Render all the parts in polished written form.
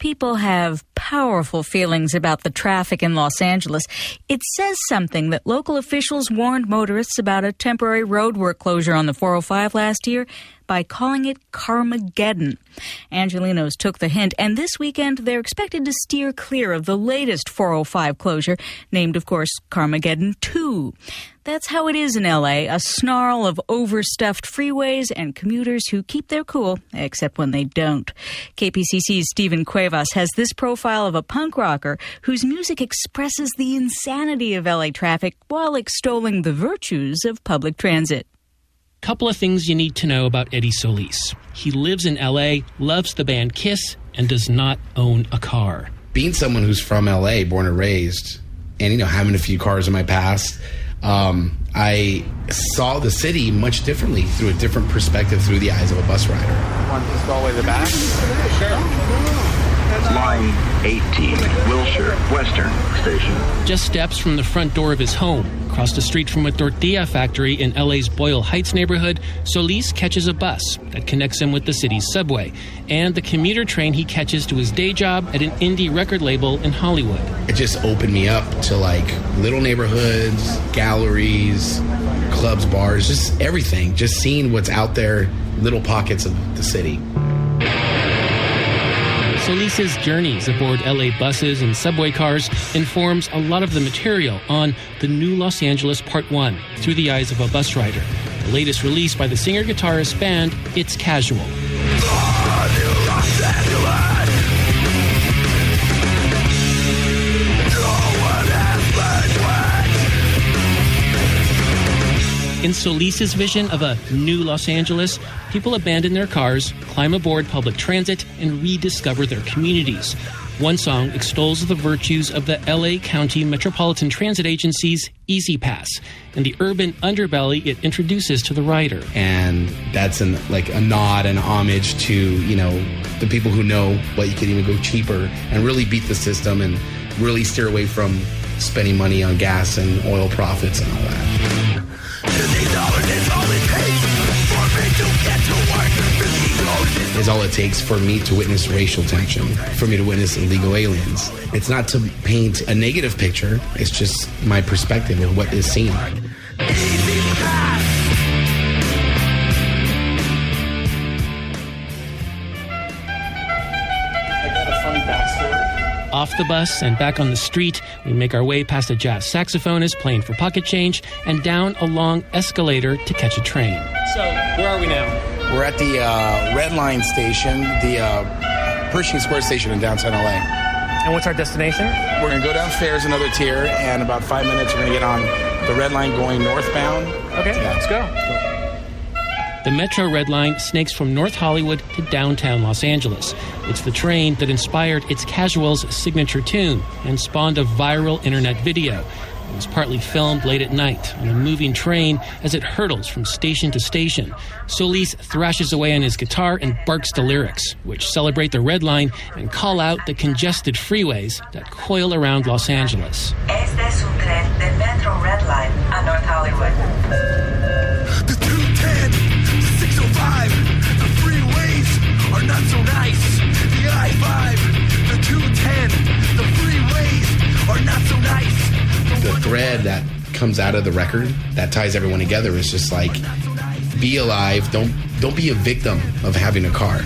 People have powerful feelings about the traffic in Los Angeles. It says something that local officials warned motorists about a temporary roadwork closure on the 405 last year by calling it Carmageddon. Angelenos took the hint, and this weekend they're expected to steer clear of the latest 405 closure, named, of course, Carmageddon 2. That's how it is in L.A., a snarl of overstuffed freeways and commuters who keep their cool, except when they don't. KPCC's Stephen Cuevas has this profile of a punk rocker whose music expresses the insanity of L.A. traffic while extolling the virtues of public transit. Couple of things you need to know about Eddie Solis. He lives in L.A., loves the band Kiss, and does not own a car. Being someone who's from L.A., born and raised, and, having a few cars in my past, I saw the city much differently, through a different perspective, through the eyes of a bus rider. Want this all the way to the back? Sure. Line 18, Wilshire Western Station. Just steps from the front door of his home, across the street from a tortilla factory in LA's Boyle Heights neighborhood, Solis catches a bus that connects him with the city's subway and the commuter train he catches to his day job at an indie record label in Hollywood. It just opened me up to little neighborhoods, galleries, clubs, bars, just everything. Just seeing what's out there, little pockets of the city. Solis's journeys aboard LA buses and subway cars informs a lot of the material on The New Los Angeles Part 1, Through the Eyes of a Bus Rider, the latest release by the singer-guitarist band It's Casual. In Solis's vision of a new Los Angeles, people abandon their cars, climb aboard public transit, and rediscover their communities. One song extols the virtues of the LA County Metropolitan Transit Agency's Easy Pass and the urban underbelly it introduces to the rider. And that's a nod and homage to, the people who know what you could even go cheaper and really beat the system and really steer away from spending money on gas and oil profits and all that. Is all it takes for me to witness racial tension, for me to witness illegal aliens. It's not to paint a negative picture, it's just my perspective of what is seen. Off the bus and back on the street, we make our way past a jazz saxophonist playing for pocket change and down a long escalator to catch a train. So, where are we now? We're at the Red Line station, the Pershing Square station in downtown LA. And what's our destination? We're going to go downstairs another tier, and about 5 minutes we're going to get on the Red Line going northbound. Okay, yeah. Let's go. The Metro Red Line snakes from North Hollywood to downtown Los Angeles. It's the train that inspired It's Casual's signature tune and spawned a viral internet video. It was partly filmed late at night on a moving train as it hurtles from station to station. Solis thrashes away on his guitar and barks the lyrics, which celebrate the Red Line and call out the congested freeways that coil around Los Angeles. Este es un tren del Metro Red Line a North Hollywood. The 210, the 605, the freeways are not so nice. The I-5, the 210, the freeways are not so nice. The thread that comes out of the record that ties everyone together is just be alive. Don't be a victim of having a car.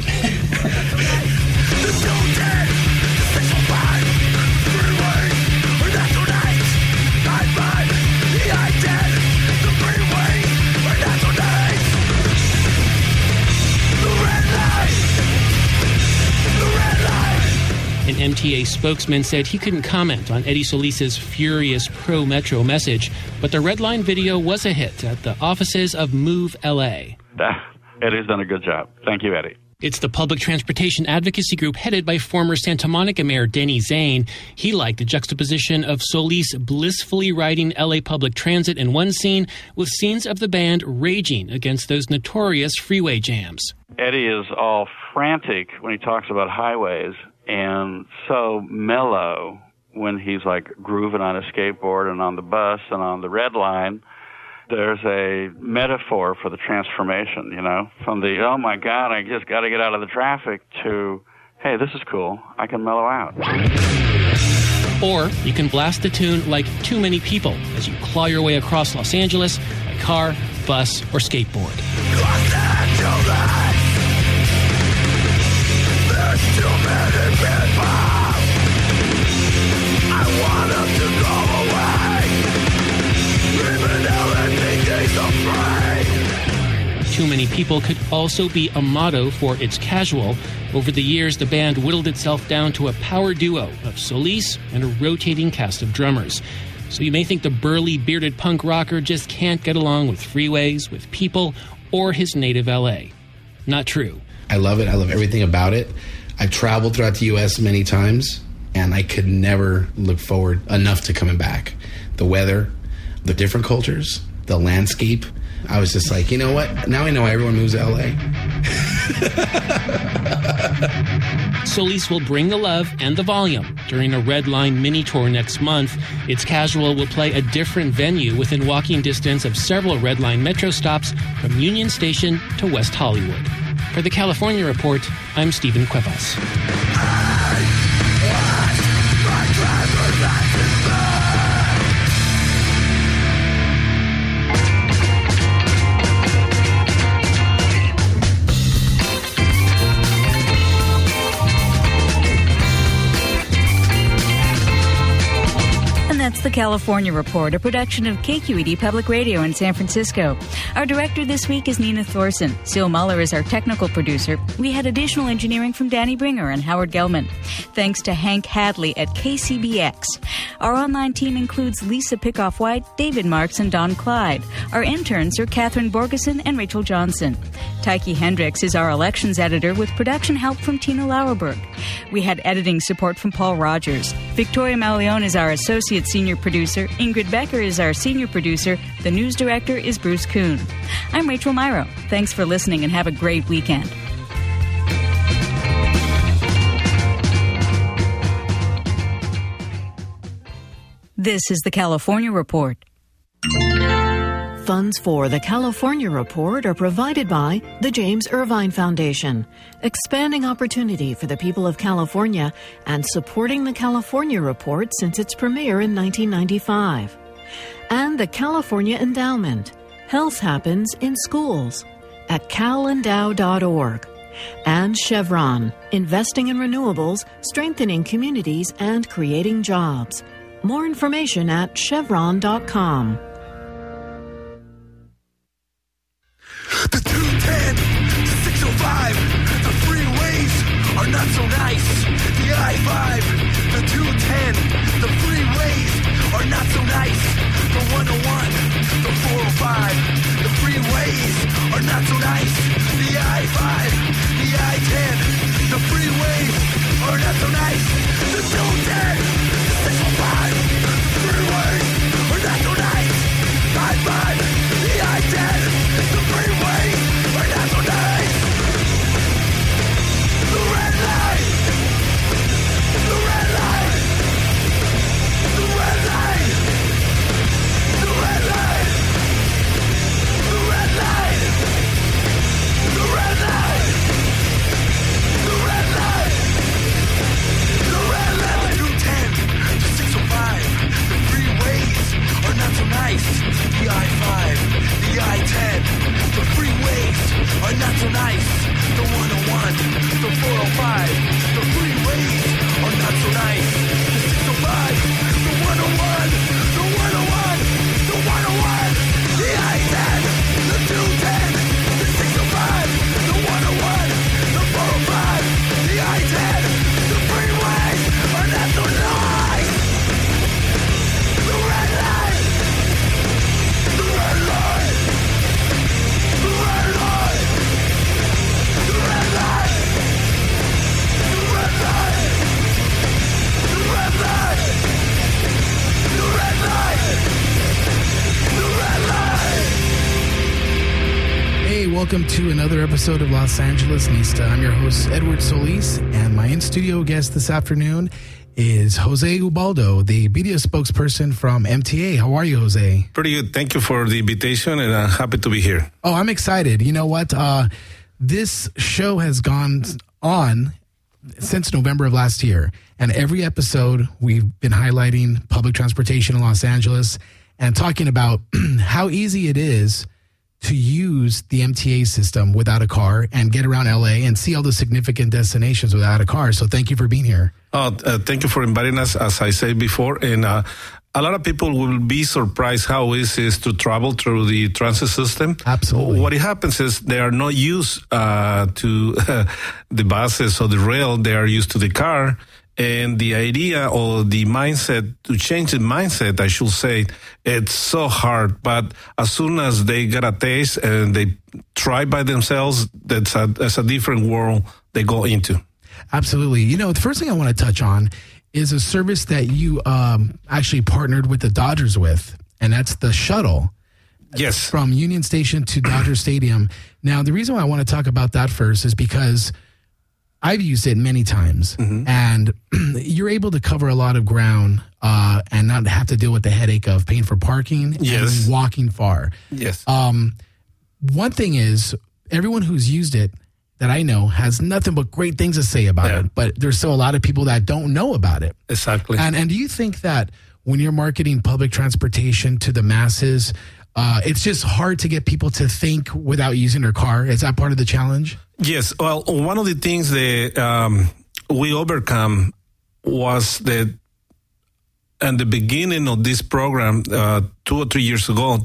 An MTA spokesman said he couldn't comment on Eddie Solis's furious pro-Metro message, but the Red Line video was a hit at the offices of Move LA. Eddie's done a good job. Thank you, Eddie. It's the public transportation advocacy group headed by former Santa Monica Mayor Denny Zane. He liked the juxtaposition of Solis blissfully riding LA public transit in one scene with scenes of the band raging against those notorious freeway jams. Eddie is all frantic when he talks about highways and so mellow when he's grooving on a skateboard and on the bus and on the Red Line. There's a metaphor for the transformation, from the, oh my God, I just got to get out of the traffic, to hey, this is cool. I can mellow out. Or you can blast the tune like Too Many People as you claw your way across Los Angeles by car, bus, or skateboard. Los Angeles, there's too many people. I want them to go away, even though they think they're so free. Too Many People could also be a motto for It's Casual. Over the years, the band whittled itself down to a power duo of Solis and a rotating cast of drummers. So you may think the burly, bearded punk rocker just can't get along with freeways, with people, or his native L.A. Not true. I love it. I love everything about it. I've traveled throughout the U.S. many times, and I could never look forward enough to coming back. The weather, the different cultures, the landscape. I was just like, you know what? Now I know everyone moves to L.A. Solis will bring the love and the volume during a Red Line mini tour next month. It's Casual will play a different venue within walking distance of several Red Line metro stops from Union Station to West Hollywood. For the California Report, I'm Stephen Cuevas. That's the California Report, a production of KQED Public Radio in San Francisco. Our director this week is Nina Thorson. Seal Muller is our technical producer. We had additional engineering from Danny Bringer and Howard Gelman. Thanks to Hank Hadley at KCBX. Our online team includes Lisa Pickoff-White, David Marks, and Don Clyde. Our interns are Catherine Borgeson and Rachel Johnson. Tyke Hendricks is our elections editor with production help from Tina Lauerberg. We had editing support from Paul Rogers. Victoria Malione is our associate senior producer. Ingrid Becker is our senior producer. The news director is Bruce Kuhn. I'm Rachel Myro. Thanks for listening and have a great weekend. This is the California Report. Funds for the California Report are provided by the James Irvine Foundation, expanding opportunity for the people of California and supporting the California Report since its premiere in 1995. And the California Endowment. Health happens in schools at calendow.org. And Chevron, investing in renewables, strengthening communities, and creating jobs. More information at chevron.com. The 210, the 605, the freeways are not so nice. The I-5, the 210, the freeways are not so nice. The 101, the 405, the freeways are not so nice. The I-5, the I-10, the freeways are not so nice. The 210, the 605, the freeways are not so nice. I-5, the I-10, the freeways are not so nice. The red line, the red line, the red line, the red line, the red line, the red line, the red line, the red line. The 210, the 605, the freeways are not so nice. The I-5, the I-10, the freeways are not so nice. The 101, the 405, the freeways are not so nice. The 605, the 101, the 101, the 101, the I-10, the 210, the 605, the 101, the 405, the I-10, the freeways are not so nice. The red line, the red line, the red line, the red line, the red line, the red line, the red line, the red line. Hey, welcome to another episode of Los Angeles Nista. I'm your host, Edward Solis, and my in-studio guest this afternoon is Jose Ubaldo, the media spokesperson from MTA. How are you, Jose? Pretty good. Thank you for the invitation, and I'm happy to be here. Oh, I'm excited. You know what? This show has gone on since November of last year. And every episode, we've been highlighting public transportation in Los Angeles and talking about how easy it is to use the MTA system without a car and get around LA and see all the significant destinations without a car. So thank you for being here. Thank you for inviting us, as I said before. And a lot of people will be surprised how easy it is to travel through the transit system. Absolutely. What happens is they are not used to the buses or the rail. They are used to the car. And the idea or the mindset, to change the mindset, I should say, it's so hard. But as soon as they get a taste and they try by themselves, that's a different world they go into. Absolutely. You know, the first thing I want to touch on is a service that you actually partnered with the Dodgers with, and that's the shuttle. Yes. From Union Station to Dodger Stadium. Now, the reason why I want to talk about that first is because I've used it many times, and you're able to cover a lot of ground and not have to deal with the headache of paying for parking and walking far. Yes. One thing is, everyone who's used it that I know has nothing but great things to say about it, but there's still a lot of people that don't know about it. Exactly. And do you think that when you're marketing public transportation to the masses, it's just hard to get people to think without using their car? Is that part of the challenge? Yes. Well, one of the things that we overcome was that at the beginning of this program, 2 or 3 years ago,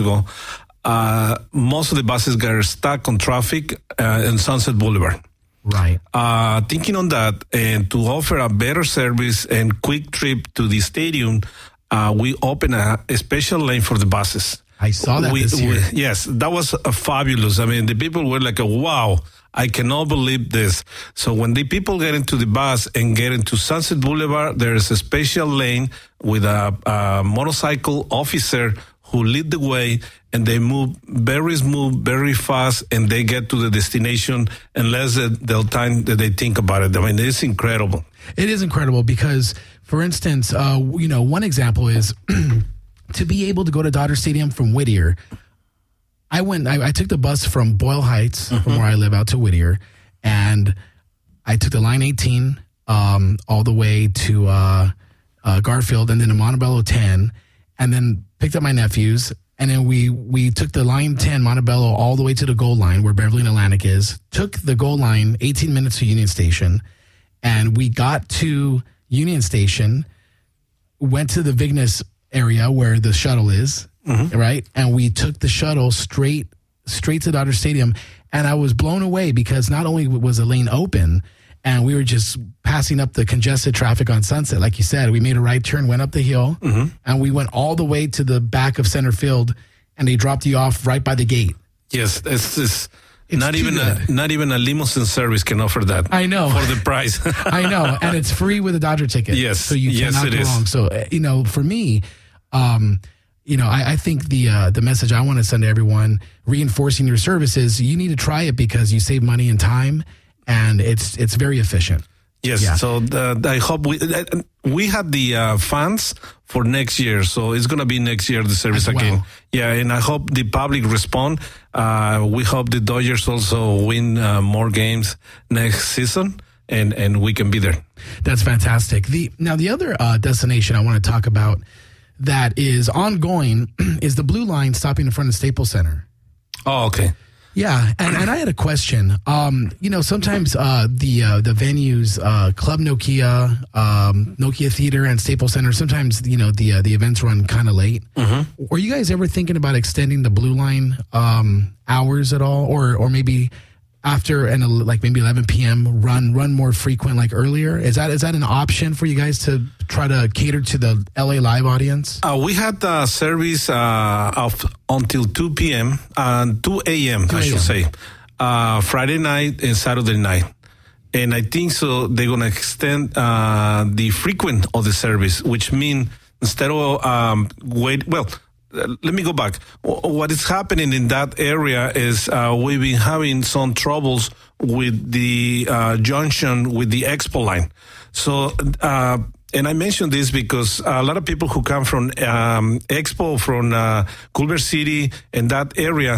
most of the buses got stuck on traffic in Sunset Boulevard. Right. Thinking on that, and to offer a better service and quick trip to the stadium, we opened a special lane for the buses. I saw that this year. Yes, that was fabulous. I mean, the people were like, wow, I cannot believe this. So when the people get into the bus and get into Sunset Boulevard, there is a special lane with a motorcycle officer who lead the way, and they move very smooth, very fast, and they get to the destination in less than the time that they think about it. I mean, it's incredible. It is incredible because, for instance, one example is to be able to go to Dodger Stadium from Whittier. I took the bus from Boyle Heights, from where I live, out to Whittier, and I took the Line 18 all the way to Garfield, and then to Montebello 10, and then picked up my nephews, and then we took the Line 10 Montebello all the way to the gold line where Beverly and Atlantic is, took the gold line 18 minutes to Union Station, and we got to Union Station, went to the Vignes area where the shuttle is, right? And we took the shuttle straight to Dodger Stadium, and I was blown away because not only was the lane open, and we were just passing up the congested traffic on Sunset. Like you said, we made a right turn, went up the hill, and we went all the way to the back of center field, and they dropped you off right by the gate. Yes, it's not even a limousine service can offer that. I know. For the price. I know, and it's free with a Dodger ticket. Yes, so you cannot go wrong. So for me, I think the message I want to send to everyone, reinforcing your service, is you need to try it because you save money and time, and it's very efficient. Yes. Yeah. So I hope we had the funds for next year, so it's going to be next year the service again. Yeah, and I hope the public respond. We hope the Dodgers also win more games next season, and we can be there. That's fantastic. The other destination I want to talk about that is ongoing is the Blue Line stopping in front of Staples Center. Oh, okay. Yeah, and I had a question. Sometimes the venues, Club Nokia, Nokia Theater, and Staples Center, sometimes the events run kind of late. Were you guys ever thinking about extending the Blue Line hours at all, or maybe after maybe 11 p.m. run more frequent, like earlier? Is that an option for you guys to try to cater to the LA Live audience? We had a service until 2 p.m. and 2 a.m. I should say, Friday night and Saturday night. And I think so they're going to extend the frequent of the service, which means instead of let me go back. What is happening in that area is we've been having some troubles with the junction with the Expo line. So, and I mention this because a lot of people who come from Expo, from Culver City and that area,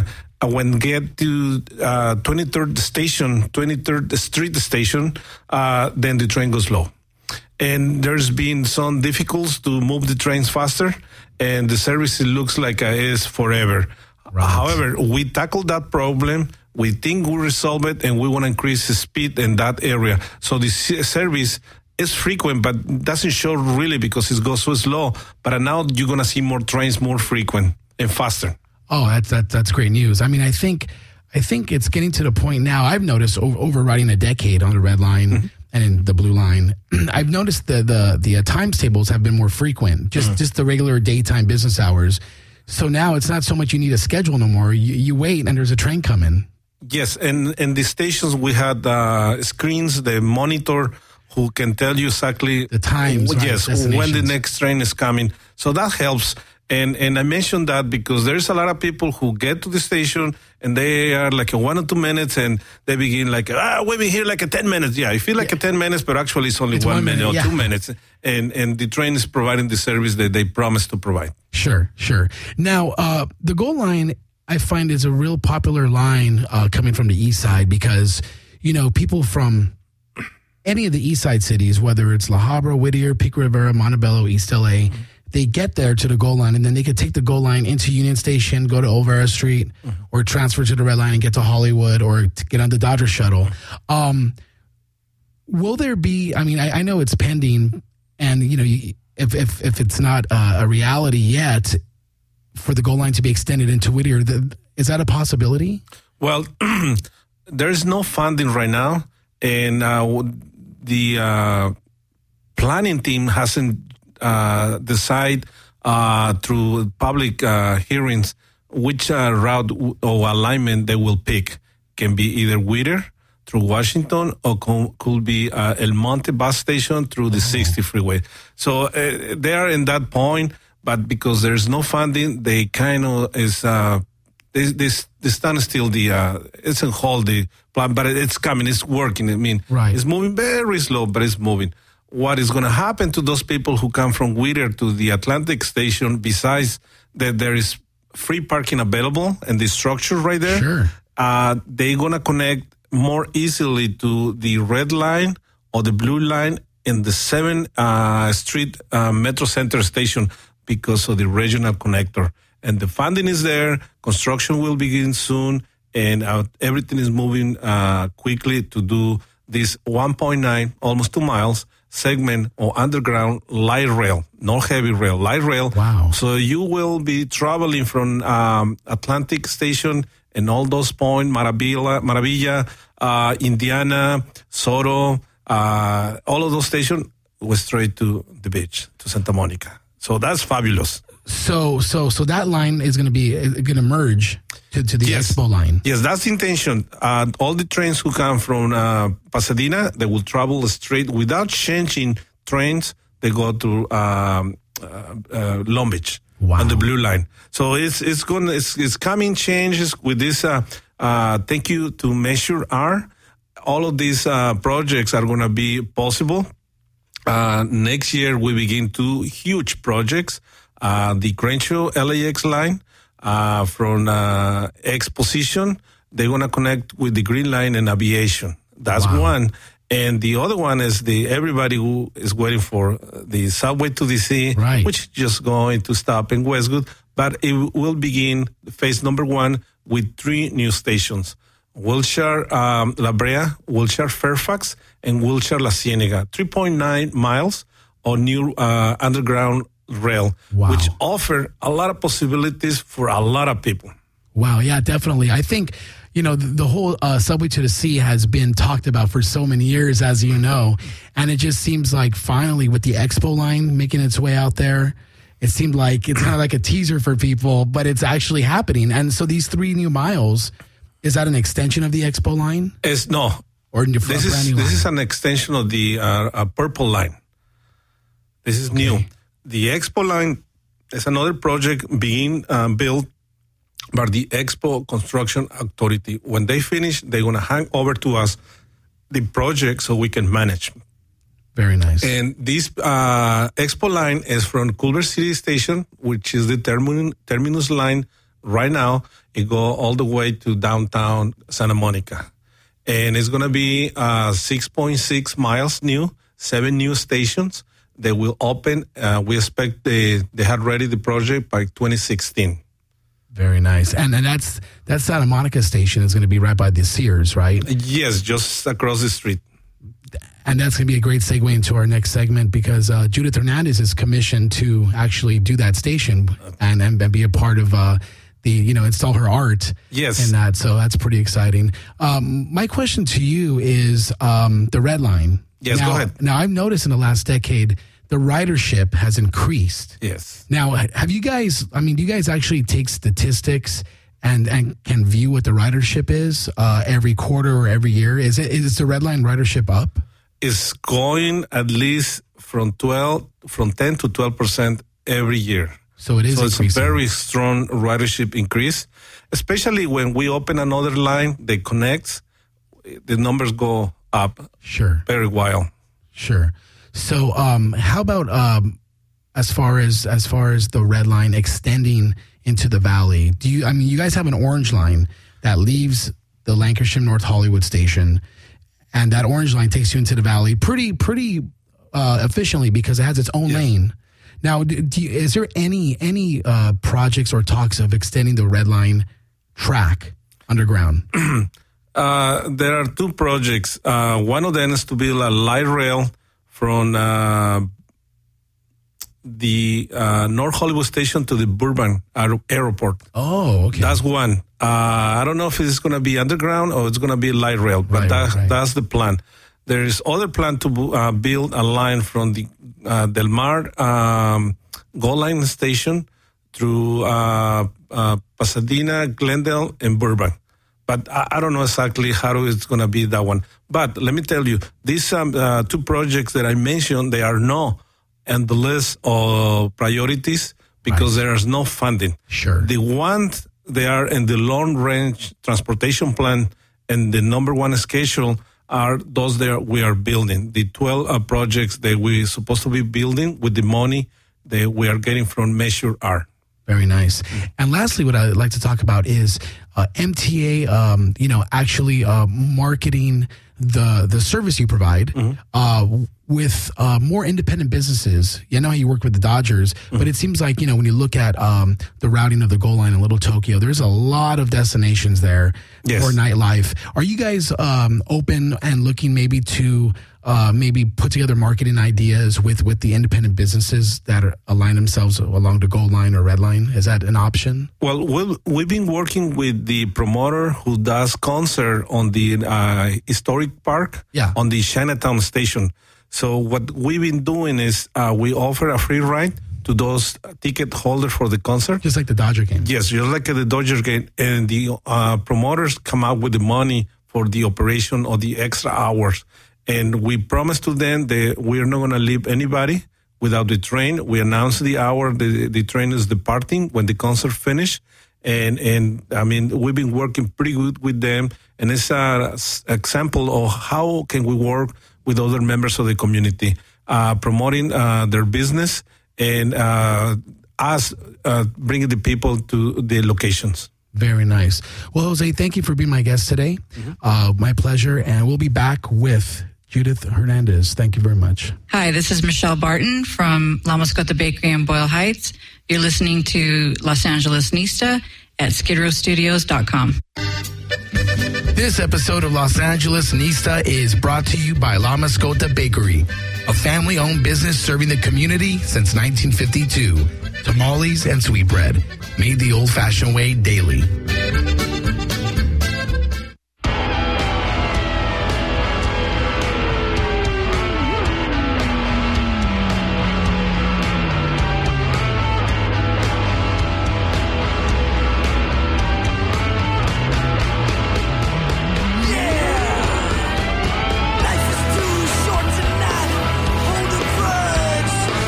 when get to 23rd Street station, then the train goes slow. And there's been some difficulties to move the trains faster, and the service looks like it is forever. Right. However, we tackled that problem. We think we resolve it, and we want to increase the speed in that area. So the service is frequent, but doesn't show really because it goes so slow. But now you're going to see more trains, more frequent and faster. Oh, that's great news. I mean, I think it's getting to the point now. I've noticed over riding a decade on the Red Line and in the Blue Line, I've noticed the times tables have been more frequent. Just the regular daytime business hours. So now it's not so much you need a schedule no more. You wait and there's a train coming. Yes, and the stations we had screens, the monitor who can tell you exactly the times. Yes, when the next train is coming. So that helps. And I mentioned that because there's a lot of people who get to the station and they are like 1 or 2 minutes and they begin like, we've been here like 10 minutes. Yeah, I feel like 10 minutes, but actually it's only 1 minute or 2 minutes. And the train is providing the service that they promised to provide. Sure. Now, the GO line, I find, is a real popular line coming from the east side because, people from any of the east side cities, whether it's La Habra, Whittier, Pico Rivera, Montebello, East LA, they get there to the GO line and then they could take the GO line into Union Station, go to Olvera Street, or transfer to the Red Line and get to Hollywood or to get on the Dodger shuttle. Will there be, I know it's pending and, if it's not a reality yet for the GO line to be extended into Whittier, is that a possibility? Well, there's no funding right now. And the planning team hasn't decided through public hearings which route or alignment they will pick. Can be either Whittier through Washington or could be El Monte bus station through the 60 freeway. So they are in that point, but because there's no funding, they kind of is they stand still. It's a hold the plan, but it's coming. It's working. It's moving very slow, but it's moving. What is going to happen to those people who come from Whittier to the Atlantic Station? Besides that, there is free parking available and the structure right there. Sure. They're going to connect more easily to the Red Line or the Blue Line in the 7th Street Metro Center station because of the regional connector. And the funding is there. Construction will begin soon. And everything is moving quickly to do this 1.9, almost 2 miles segment or underground light rail, not heavy rail, light rail. Wow. So you will be traveling from Atlantic Station and all those points, Maravilla, Indiana, Soto, all of those stations go straight to the beach, to Santa Monica. So that's fabulous. So that line is going to merge to the Expo line. Yes, that's the intention. All the trains who come from Pasadena, they will travel straight without changing trains. They go to Long Beach on the Blue Line. So it's coming changes with this. Thank you to Measure R. All of these projects are going to be possible. Next year we begin 2 huge projects. The Crenshaw LAX line from Exposition, they're going to connect with the Green Line and Aviation. That's one. And the other one is everybody who is waiting for the subway to DC, which is just going to stop in Westwood. But it will begin phase number 1 with 3 new stations. Wilshire La Brea, Wilshire Fairfax, and Wilshire La Cienega. 3.9 miles of new underground rail, which offer a lot of possibilities for a lot of people. Wow, yeah, definitely. I think, the whole subway to the sea has been talked about for so many years, as you know, and it just seems like finally with the Expo line making its way out there, it seemed like it's kind of like a teaser for people, but it's actually happening. And so these 3 new miles, is that an extension of the Expo line? No. Or this is an extension of the Purple Line. This is new. The Expo line is another project being built by the Expo Construction Authority. When they finish, they're going to hand over to us the project so we can manage. Very nice. And this Expo line is from Culver City Station, which is the terminus line right now, it go all the way to downtown Santa Monica. And it's going to be 6.6 miles new, 7 new stations. They will open. We expect they had ready the project by 2016. Very nice. And that Santa Monica station is going to be right by the Sears, right? Yes, just across the street. And that's going to be a great segue into our next segment because Judith Hernandez is commissioned to actually do that station and be a part of install her art in that. So that's pretty exciting. My question to you is the Red Line. Yes, go ahead. Now, I've noticed in the last decade, the ridership has increased. Yes. Now, do you guys actually take statistics and can view what the ridership is every quarter or every year? Is the Red Line ridership up? It's going at least from 10 to 12% every year. So it is increasing. It's a very strong ridership increase, especially when we open another line, they connect, the numbers go up. Sure. Very wild. Sure. So how about as far as the Red Line extending into the valley? You guys have an orange line that leaves the Lancashire North Hollywood station, and that orange line takes you into the valley pretty efficiently because it has its own lane. Now, is there any projects or talks of extending the Red Line track underground? There are 2 projects. One of them is to build a light rail from the North Hollywood station to the Burbank Airport. Oh, okay. That's one. I don't know if it's going to be underground or it's going to be light rail, but that's the plan. There is other plan to build a line from the Del Mar Gold Line station through Pasadena, Glendale, and Burbank. But I don't know exactly how it's going to be that one. But let me tell you, these 2 projects that I mentioned, they are not on the list of priorities because there is no funding. Sure. The ones they are in the long-range transportation plan and the number 1 schedule are those that we are building. The 12 projects that we're supposed to be building with the money that we are getting from Measure R. Very nice. And lastly, what I'd like to talk about is MTA, actually marketing the service you provide with more independent businesses. You know how you work with the Dodgers, but it seems like, when you look at the routing of the Gold Line in Little Tokyo, there's a lot of destinations there for nightlife. Are you guys open and looking maybe to maybe put together marketing ideas with the independent businesses that align themselves along the Gold Line or Red Line? Is that an option? Well, we've been working with the promoter who does concert on the historic park on the Chinatown station. So what we've been doing is we offer a free ride to those ticket holders for the concert. Just like the Dodger game. Yes, just like the Dodger game. And the promoters come out with the money for the operation of the extra hours. And we promise to them that we're not going to leave anybody without the train. We announce the hour the train is departing when the concert finishes. And I mean, we've been working pretty good with them. And it's an example of how can we work with other members of the community, promoting their business and us bringing the people to the locations. Very nice. Well, Jose, thank you for being my guest today. My pleasure. And we'll be back with Judith Hernandez. Thank you very much. Hi, this is Michelle Barton from La Mascota Bakery in Boyle Heights. You're listening to Los Angeles Nista at skidrowstudios.com. This episode of Los Angeles Nista is brought to you by La Mascota Bakery, a family-owned business serving the community since 1952. Tamales and sweetbread, made the old-fashioned way daily.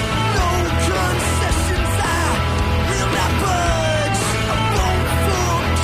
Concessions, I will not budge. I won't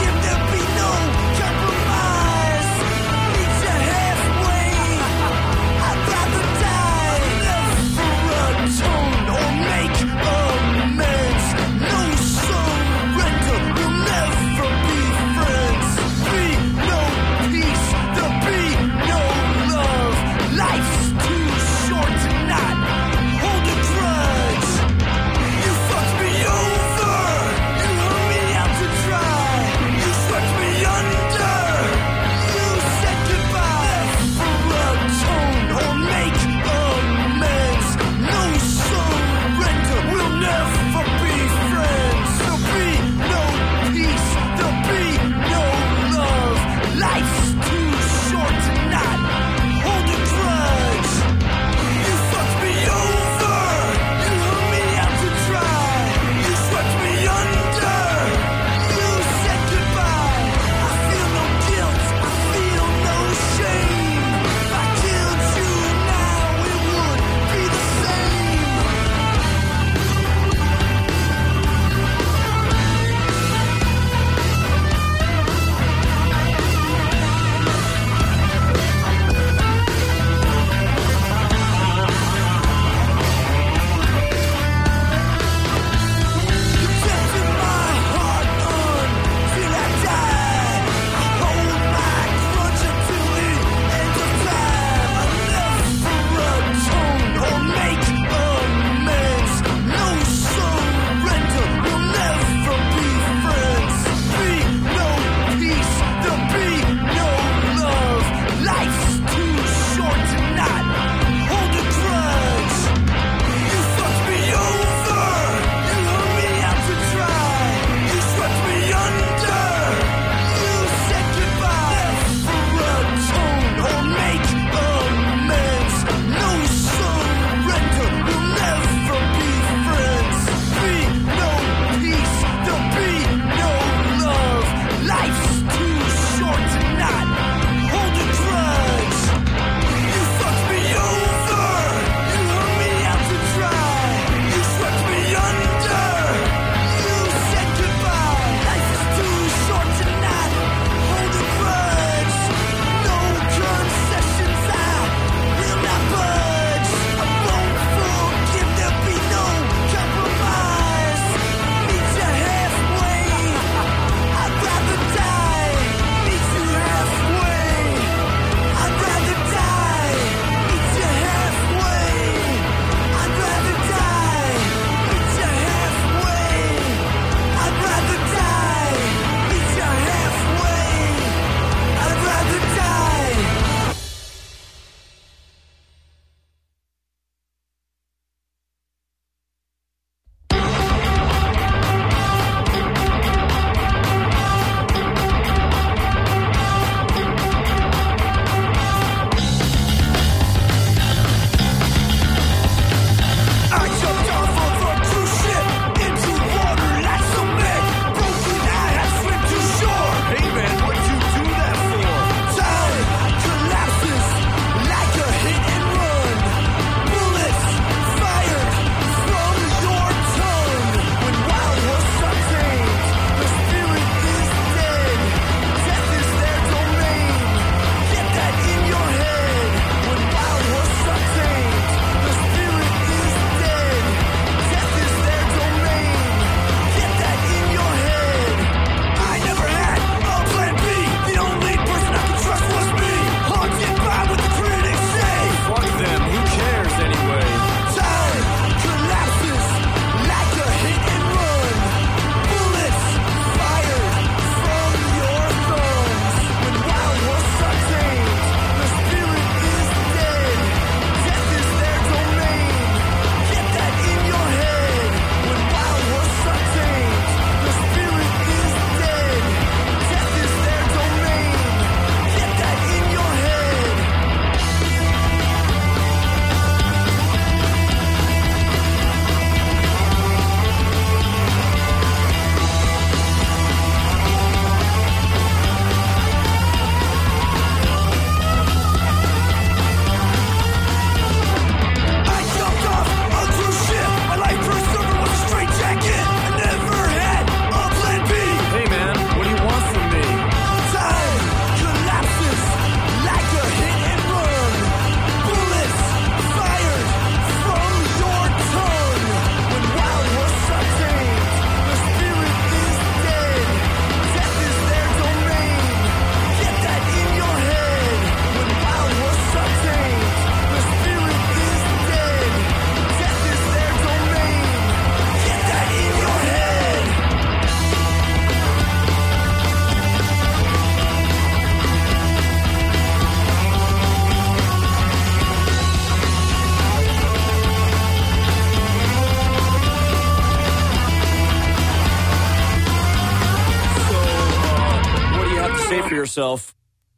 yourself.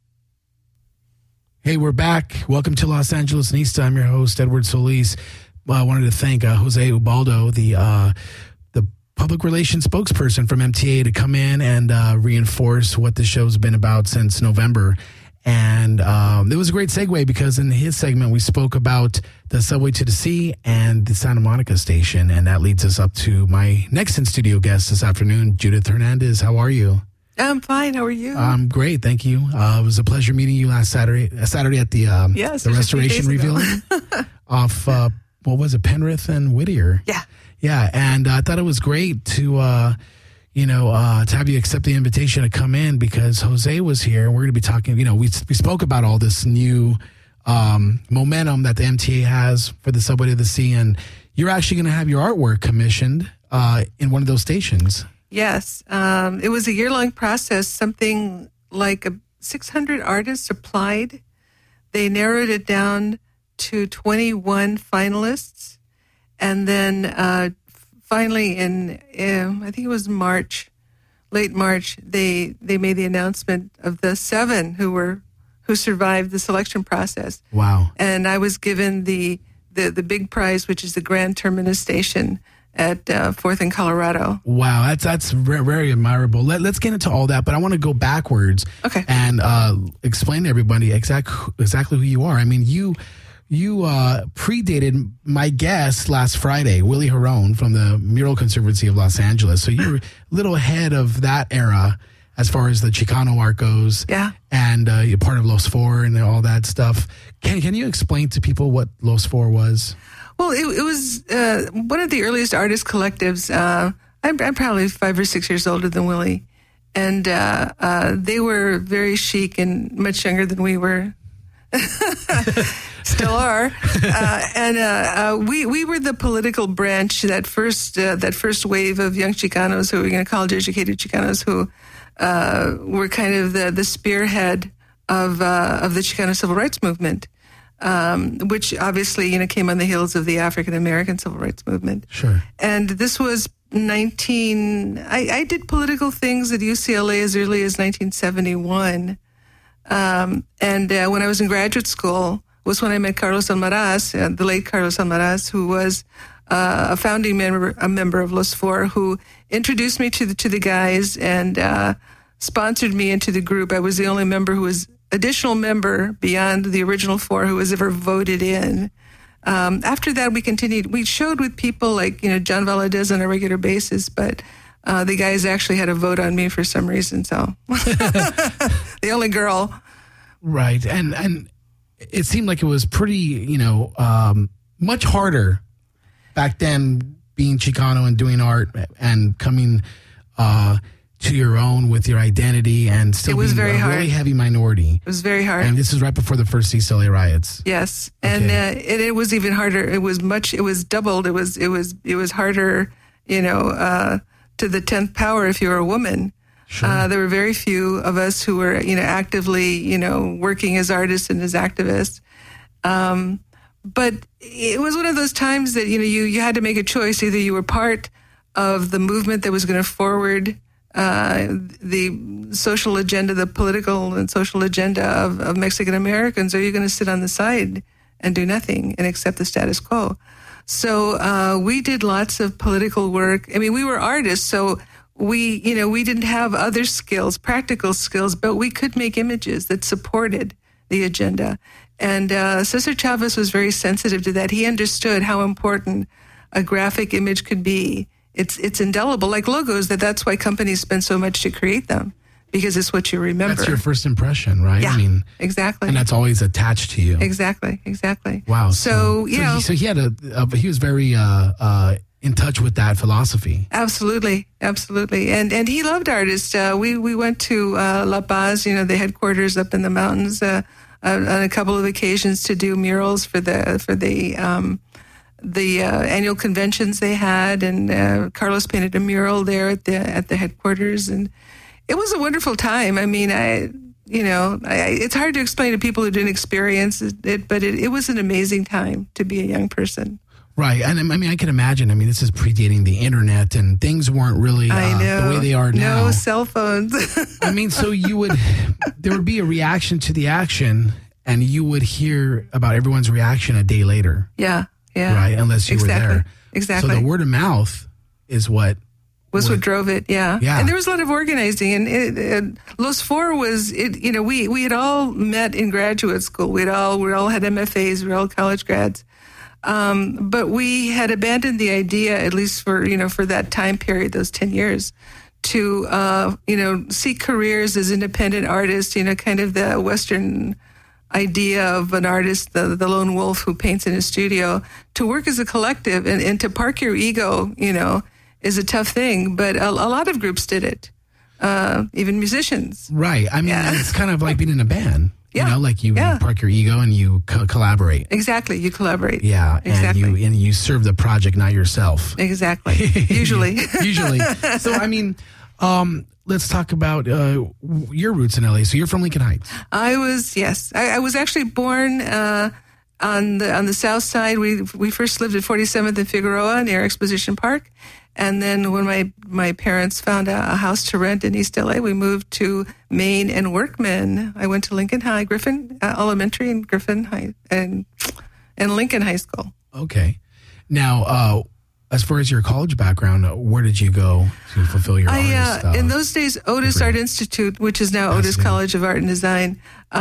Hey, we're back. Welcome to Los Angeles Nista. I'm your host, Edward Solis. I wanted to thank Jose Ubaldo, the public relations spokesperson from MTA, to come in and reinforce what the show's been about since November. And it was a great segue because in his segment, we spoke about the Subway to the Sea and the Santa Monica station. And that leads us up to my next in-studio guest this afternoon, Judith Hernandez. How are you? I'm fine. How are you? I'm great. Thank you. It was a pleasure meeting you last Saturday at the Restoration Revealing off, what was it, Penrith and Whittier? Yeah. Yeah. And I thought it was great to have you accept the invitation to come in because Jose was here. And we're going to be talking, we spoke about all this new momentum that the MTA has for the Subway to the Sea. And you're actually going to have your artwork commissioned in one of those stations. Yes. It was a year-long process. Something like 600 artists applied. They narrowed it down to 21 finalists. And then finally in I think it was late March, they made the announcement of the 7 who survived the selection process. Wow. And I was given the big prize, which is the Grand Terminus Station at 4th and Colorado. Wow, that's very admirable. Let's get into all that, but I want to go backwards and explain to everybody exactly who you are. I mean, you predated my guest last Friday, Willie Herron from the Mural Conservancy of Los Angeles. So you're a little ahead of that era as far as the Chicano art goes. Yeah. And you're part of Los Four and all that stuff. Can you explain to people what Los Four was? Well, it was one of the earliest artist collectives. I'm probably 5 or 6 years older than Willie. And they were very chic and much younger than we were. Still are. And we were the political branch, that first wave of young Chicanos who were going to college-educated Chicanos who were kind of the spearhead of the Chicano civil rights movement. Which obviously, came on the heels of the African American civil rights movement. Sure. And this was I did political things at UCLA as early as 1971. And when I was in graduate school was when I met Carlos Almaraz, the late Carlos Almaraz, who was a founding member of Los Four, who introduced me to the guys and sponsored me into the group. I was the only additional member beyond the original 4 who was ever voted in. After that, we continued. We showed with people like, John Valadez on a regular basis, but the guys actually had a vote on me for some reason. So the only girl. Right. And it seemed like it was pretty, much harder back then being Chicano and doing art and coming to your own with your identity and still being a really heavy minority. It was very hard. And this is right before the first East LA riots. Yes. Okay. And it was even harder. It was doubled. It was harder, to the 10th power if you were a woman. Sure. There were very few of us who were, actively, working as artists and as activists. But it was one of those times that, you had to make a choice. Either you were part of the movement that was going to forward the social agenda, the political and social agenda of Mexican Americans, or you're going to sit on the side and do nothing and accept the status quo. So we did lots of political work. I mean, we were artists, so we didn't have other skills, practical skills, but we could make images that supported the agenda. And Cesar Chavez was very sensitive to that. He understood how important a graphic image could be. It's indelible, like logos. That's why companies spend so much to create them, because it's what you remember. That's your first impression, right? Yeah, I mean, exactly. And that's always attached to you. Exactly. Wow. So he had he was very in touch with that philosophy. Absolutely. And he loved artists. We went to La Paz, the headquarters up in the mountains, on a couple of occasions to do murals for the annual conventions they had, and Carlos painted a mural there at the headquarters, and it was a wonderful time. I mean, it's hard to explain to people who didn't experience it, but it was an amazing time to be a young person. Right. And I mean, I can imagine. I mean, this is predating the internet and things weren't really the way they are now. No cell phones. I mean, so there would be a reaction to the action and you would hear about everyone's reaction a day later. Yeah. Right. Unless you were there. Exactly. So the word of mouth is what drove it. Yeah. And there was a lot of organizing, and Los Four was it. You know, we had all met in graduate school. We all had MFAs. We were all college grads. But we had abandoned the idea, at least for that time period, those 10 years, to seek careers as independent artists. Kind of the Western idea of an artist, the lone wolf who paints in a studio, to work as a collective and to park your ego, is a tough thing. But a lot of groups did it, even musicians. Right. I mean, it's kind of like being in a band. Yeah. You park your ego and you collaborate. Exactly. You collaborate. Yeah. Exactly. And you serve the project, not yourself. Exactly. Usually. So, I mean, let's talk about your roots in LA. So you're from Lincoln Heights. I was actually born on the south side. We first lived at 47th and Figueroa near Exposition Park. And then when my parents found a house to rent in East LA, we moved to Main and Workman. I went to Lincoln High, Griffin Elementary, and Griffin High, and Lincoln High School. Okay. Now, as far as your college background, where did you go to fulfill your artist? In those days, Otis Art Institute, which is now Otis College of Art and Design.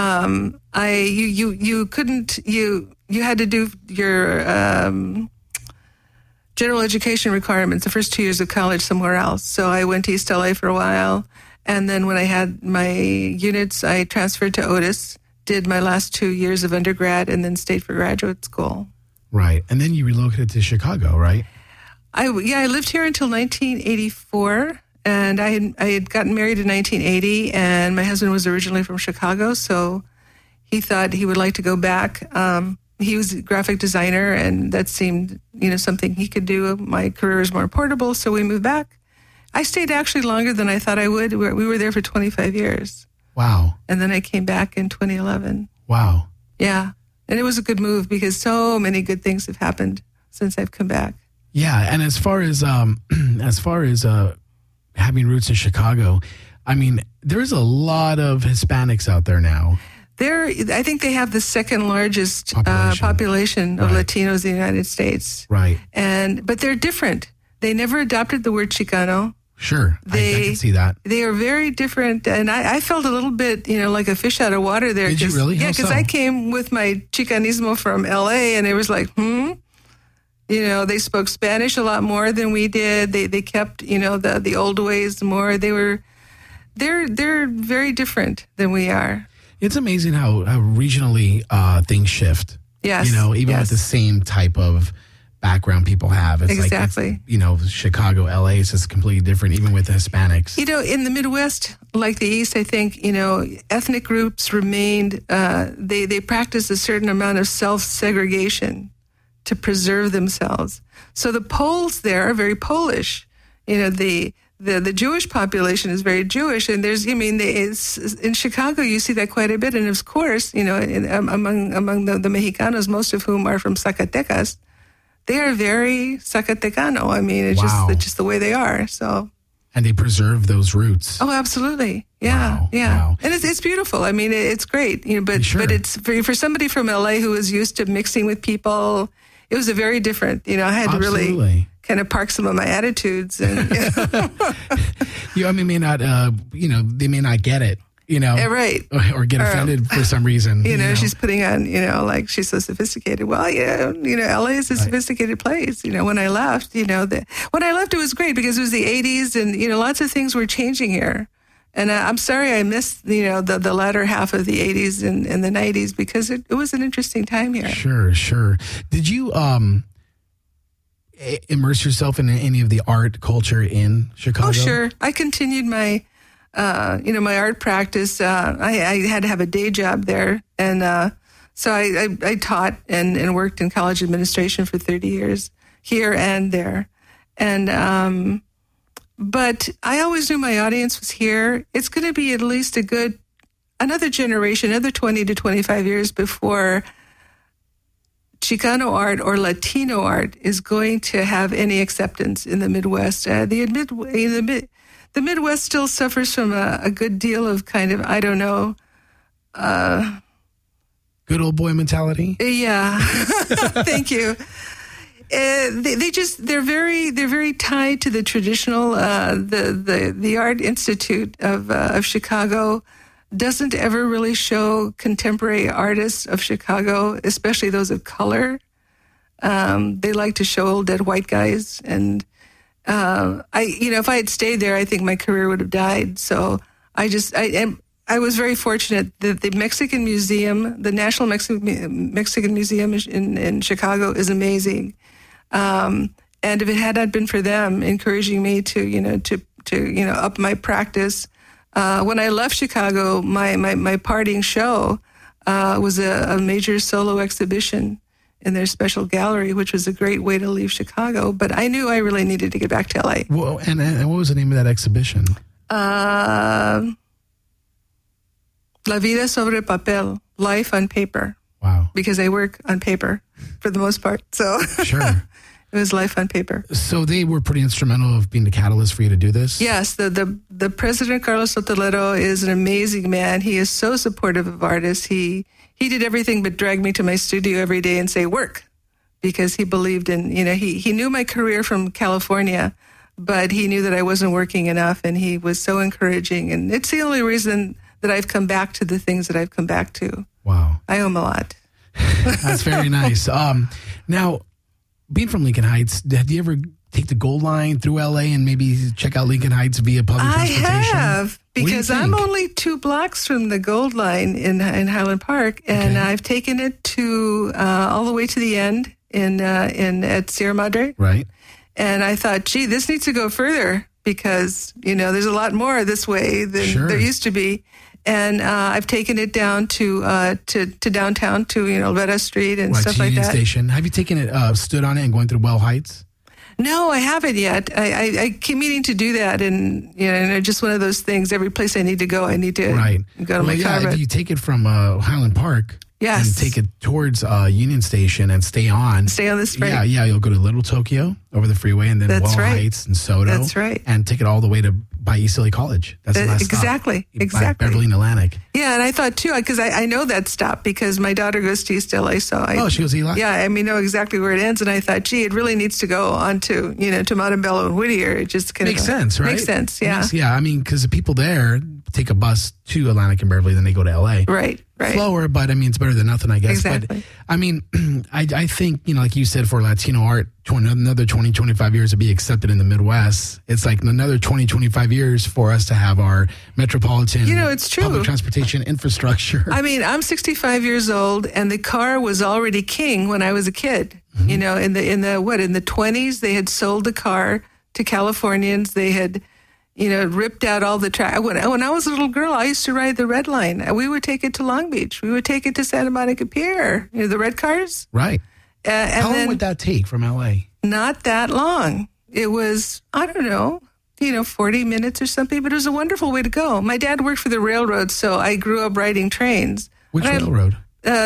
You had to do your general education requirements the first 2 years of college somewhere else. So I went to East LA for a while, and then when I had my units, I transferred to Otis, did my last 2 years of undergrad, and then stayed for graduate school. Right, and then you relocated to Chicago, right? I lived here until 1984, and I had gotten married in 1980, and my husband was originally from Chicago, so he thought he would like to go back. He was a graphic designer, and that seemed, something he could do. My career is more portable, so we moved back. I stayed actually longer than I thought I would. We were there for 25 years. Wow. And then I came back in 2011. Wow. Yeah. And it was a good move because so many good things have happened since I've come back. Yeah, and as far as having roots in Chicago, I mean, there's a lot of Hispanics out there now. I think they have the second largest population of Latinos in the United States. Right. But they're different. They never adopted the word Chicano. Sure, I can see that. They are very different, and I felt a little bit, like a fish out of water there. Did you really? Yeah, because I came with my Chicanismo from L.A., and it was like, they spoke Spanish a lot more than we did. They kept, the old ways more. They're very different than we are. It's amazing how regionally things shift. Yes. Even with the same type of background people have. It's exactly. Like, Chicago, LA is just completely different, even with the Hispanics. In the Midwest, like the East, I think, ethnic groups remained, they practiced a certain amount of self-segregation to preserve themselves. So the Poles there are very Polish. The Jewish population is very Jewish, and in Chicago you see that quite a bit. And of course, among the Mexicanos, most of whom are from Zacatecas, they are very Zacatecano. I mean, it's just the way they are. So. And they preserve those roots. Oh, absolutely. Yeah, wow. yeah. Wow. And it's beautiful. I mean, it's great. But it's for somebody from LA who is used to mixing with people, it was a very different. I had to really kind of park some of my attitudes. And may not. They may not get it. Right. Or get offended for some reason. She's putting on, like she's so sophisticated. Well, LA is a sophisticated place. When I left, when I left, it was great because it was the 80s and, lots of things were changing here. And I'm sorry I missed, the latter half of the 80s and the 90s because it was an interesting time here. Sure. Did you immerse yourself in any of the art culture in Chicago? Oh, sure. I continued my my art practice. I had to have a day job there. And so I taught and worked in college administration for 30 years here and there. And but I always knew my audience was here. It's going to be at least another generation, another 20 to 25 years before Chicano art or Latino art is going to have any acceptance in the Midwest. The Midwest still suffers from a good deal of kind of, I don't know, good old boy mentality. Yeah, thank you. They're very tied to the traditional. The Art Institute of Chicago doesn't ever really show contemporary artists of Chicago, especially those of color. They like to show old dead white guys, and if I had stayed there, I think my career would have died. So I was very fortunate that the Mexican Museum, the National Mexican Museum in Chicago, is amazing. And if it had not been for them encouraging me to up my practice, when I left Chicago, my parting show was a major solo exhibition in their special gallery, which was a great way to leave Chicago. But I knew I really needed to get back to LA. Well, and what was the name of that exhibition? La vida sobre papel, life on paper. Wow. Because I work on paper for the most part. So sure. It was life on paper. So they were pretty instrumental of being the catalyst for you to do this? Yes. The president, Carlos Sotolero, is an amazing man. He is so supportive of artists. He did everything but drag me to my studio every day and say, work. Because he believed in, he knew my career from California, but he knew that I wasn't working enough, and he was so encouraging. And it's the only reason that I've come back to the things that I've come back to. Wow. I owe him a lot. That's very nice. Now, being from Lincoln Heights, did you ever take the Gold Line through LA and maybe check out Lincoln Heights via public transportation? I have, because I'm only 2 blocks from the Gold Line in Highland Park, and I've taken it to all the way to the end at Sierra Madre. Right. And I thought, gee, this needs to go further because, there's a lot more this way than there used to be. And I've taken it down to downtown to Alvera Street and stuff like that. Station. Have you taken it, stood on it and going through Well Heights? No, I haven't yet. I keep meaning to do that, and just one of those things. Every place I need to go, I need to go to my car. If you take it from Highland Park, yes, and take it towards Union Station and stay on this right. Yeah, you'll go to Little Tokyo over the freeway, and then Well Heights and Soto. That's right. And take it all the way by East LA College. That's the last stop. Exactly. Beverly and Atlantic. Yeah, and I thought too, because I know that stop because my daughter goes to East LA, so she goes to Eli? Yeah, I know exactly where it ends, and I thought, gee, it really needs to go on to to Montebello and Whittier. It just kind makes sense, right? Makes sense, yeah. Yeah, because the people there take a bus to Atlantic and Beverly, then they go to LA. Right. Slower, but it's better than nothing, I guess. Exactly. But I think, like you said, for Latino art, another 20, 25 years to be accepted in the Midwest, it's like another 20, 25 years for us to have our metropolitan it's true. public transportation infrastructure. I'm 65 years old, and the car was already king when I was a kid. Mm-hmm. In the 20s, they had sold the car to Californians. They had ripped out all the track. When I was a little girl, I used to ride the Red Line. We would take it to Long Beach. We would take it to Santa Monica Pier. The red cars. Right. How long would that take from LA? Not that long. It was, I don't know, 40 minutes or something, but it was a wonderful way to go. My dad worked for the railroad, so I grew up riding trains. Which railroad?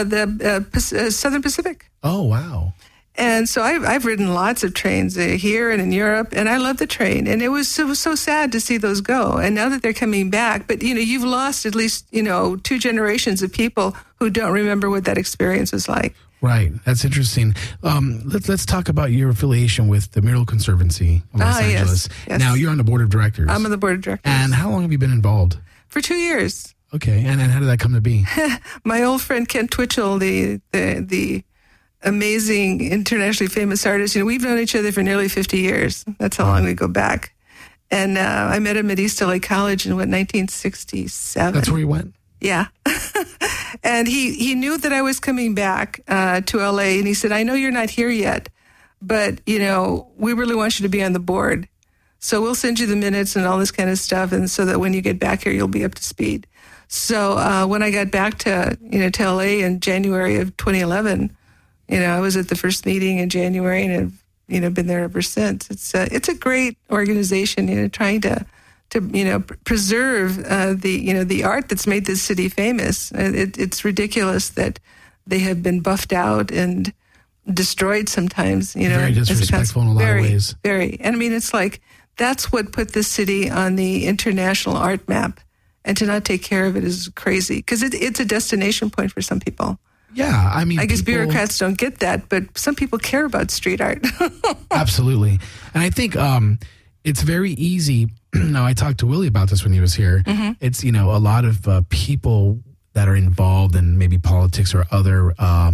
The Southern Pacific. Oh, wow. And so I've ridden lots of trains here and in Europe, and I love the train. And it was so sad to see those go. And now that they're coming back, but you've lost at least 2 generations of people who don't remember what that experience was like. Right, that's interesting. Let's talk about your affiliation with the Mural Conservancy of Los Angeles. Yes. Now you're on the board of directors. I'm on the board of directors. And how long have you been involved? For 2 years. Okay, and how did that come to be? My old friend Kent Twitchell, the amazing, internationally famous artist. We've known each other for nearly 50 years. That's how long we go back. And I met him at East LA College in 1967. That's where you went? Yeah. And he knew that I was coming back to LA, and he said, I know you're not here yet, but, we really want you to be on the board. So we'll send you the minutes and all this kind of stuff, and so that when you get back here, you'll be up to speed. So when I got back to LA in January of 2011, I was at the first meeting in January and have been there ever since. It's a great organization, trying to preserve the art that's made this city famous. It's ridiculous that they have been buffed out and destroyed sometimes, Very disrespectful in a lot of ways. Very. And I mean, it's like, that's what put the city on the international art map. And to not take care of it is crazy, because it's a destination point for some people. Yeah, I mean, I guess bureaucrats don't get that, but some people care about street art. Absolutely. And I think it's very easy. Now, I talked to Willie about this when he was here. Mm-hmm. It's, a lot of people that are involved in maybe politics or other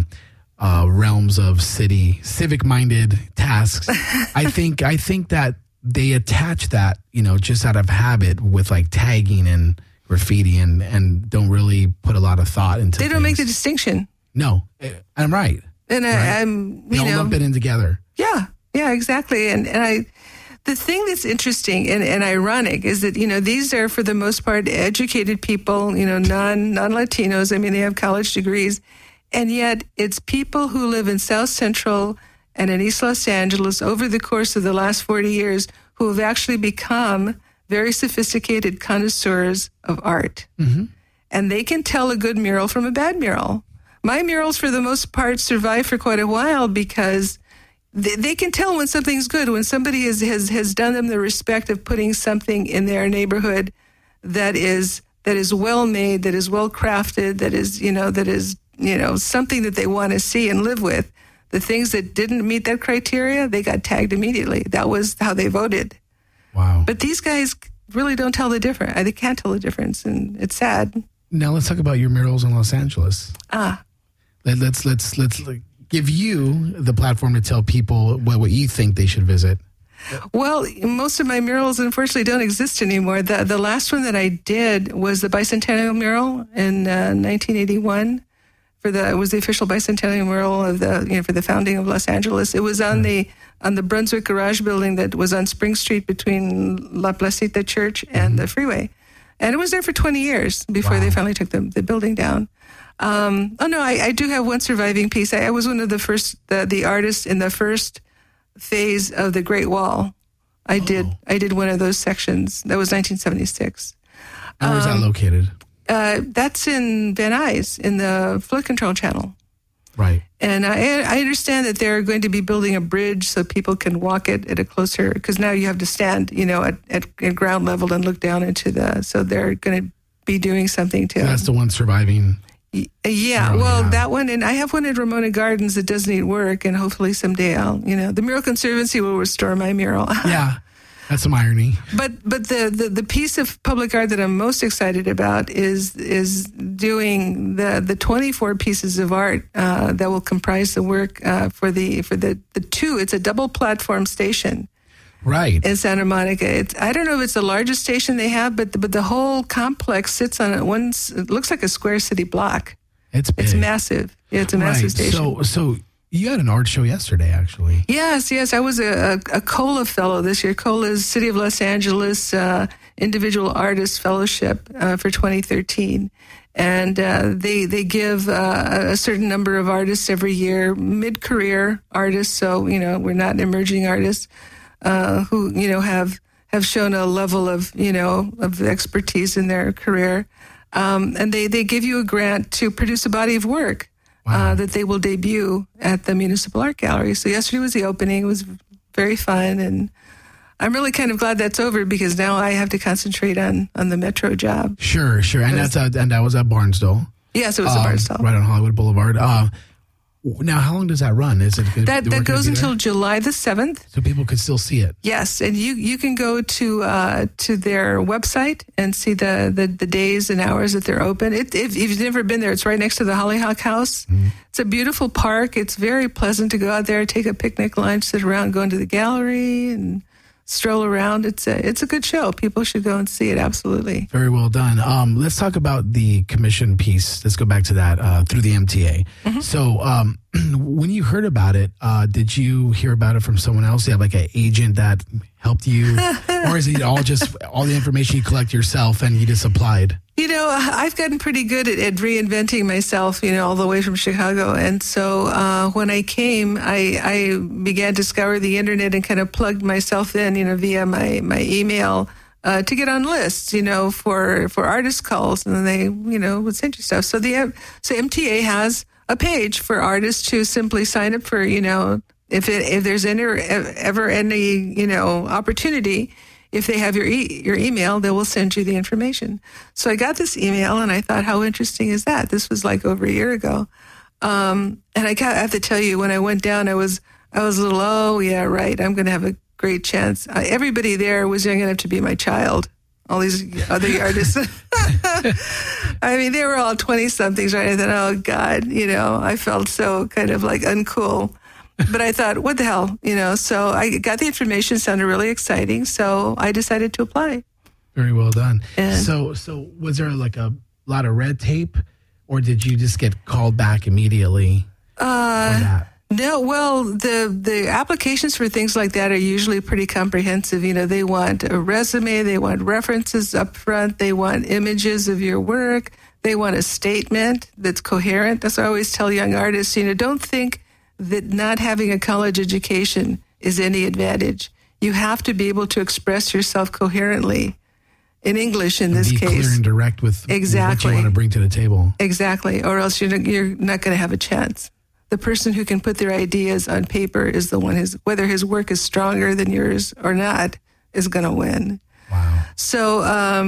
realms of civic-minded tasks. I think that they attach that, just out of habit with like tagging and graffiti and don't really put a lot of thought into They don't make the distinction. No, I'm right. And right? I'm, they all lump it in together. Yeah, exactly. And the thing that's interesting and ironic is that, these are for the most part educated people, non-Latinos. I mean, they have college degrees. And yet it's people who live in South Central and in East Los Angeles over the course of the last 40 years who have actually become very sophisticated connoisseurs of art. Mm-hmm. And they can tell a good mural from a bad mural. My murals, for the most part, survive for quite a while because they can tell when something's good, when somebody has done them the respect of putting something in their neighborhood that is well made, that is well crafted, that is something that they want to see and live with. The things that didn't meet that criteria, they got tagged immediately. That was how they voted. Wow. But these guys really don't tell the difference. They can't tell the difference, and it's sad. Now let's talk about your murals in Los Angeles. Let's give you the platform to tell people what you think they should visit. Well, most of my murals, unfortunately, don't exist anymore. The last one that I did was the bicentennial mural in 1981. It was the official bicentennial mural of for the founding of Los Angeles. It was on the Brunswick Garage building that was on Spring Street between La Placita Church and the freeway. And it was there for 20 years before they finally took the building down. I do have one surviving piece. I was one of the first, the artists in the first phase of the Great Wall. I did one of those sections. That was 1976. Where was that located? That's in Van Nuys, in the flood control channel. Right. And I understand that they're going to be building a bridge so people can walk it at a closer, because now you have to stand, at ground level and look down into so they're going to be doing something to. So that's the one surviving. Yeah, that one, and I have one at Ramona Gardens that does need work, and hopefully someday the Mural Conservancy will restore my mural. Yeah. That's some irony. But the piece of public art that I'm most excited about is doing the 24 pieces of art that will comprise the work for the two. It's a double platform station. Right. In Santa Monica. I don't know if it's the largest station they have, but the whole complex sits on it looks like a square city block. It's big. It's massive. Yeah, it's a massive station. So you had an art show yesterday, actually. Yes. I was a COLA fellow this year. COLA is City of Los Angeles Individual Artist Fellowship for 2013. And they give a certain number of artists every year, mid-career artists, so, we're not emerging artists, who, have shown a level of, of expertise in their career. And they give you a grant to produce a body of work. Wow. That they will debut at the Municipal Art Gallery. So yesterday was the opening. It was very fun, and I'm really kind of glad that's over because now I have to concentrate on the Metro job. Sure. And that was at Barnsdall. Yes, it was at Barnsdall. Right on Hollywood Boulevard. Now, how long does that run? Is it that goes until July the 7th? So people could still see it. Yes, and you can go to their website and see the days and hours that they're open. If you've never been there, it's right next to the Hollyhock House. Mm-hmm. It's a beautiful park. It's very pleasant to go out there, take a picnic, lunch, sit around, go into the gallery, and stroll around. It's a good show. People should go and see it. Absolutely. Very well done. Let's talk about the commission piece. Let's go back to that through the MTA. Mm-hmm. So when you heard about it, did you hear about it from someone else? You have like an agent that helped you, or is it all the information you collect yourself and you just applied? I've gotten pretty good at reinventing myself, all the way from Chicago. And so when I came, I began to scour the internet and kind of plugged myself in, via my email to get on lists, for artist calls. And then they, would send you stuff. So MTA has a page for artists to simply sign up for, if there's ever any, opportunity, if they have your email, they will send you the information. So I got this email and I thought, how interesting is that? This was like over a year ago. And I have to tell you, when I went down, I was a little, oh yeah, right, I'm going to have a great chance. Everybody there was young enough to be my child. All these other artists. I mean, they were all 20-somethings, right? I thought, oh, God, I felt so kind of like uncool. But I thought, what the hell, So I got the information, sounded really exciting, so I decided to apply. Very well done. And so was there like a lot of red tape, or did you just get called back immediately for that? No, well, the applications for things like that are usually pretty comprehensive. They want a resume, they want references up front, they want images of your work, they want a statement that's coherent. That's what I always tell young artists, don't think that not having a college education is any advantage. You have to be able to express yourself coherently in English in this case. Be clear and direct with what you want to bring to the table. Exactly, or else you're not going to have a chance. The person who can put their ideas on paper is the one whether his work is stronger than yours or not, is going to win. Wow. So,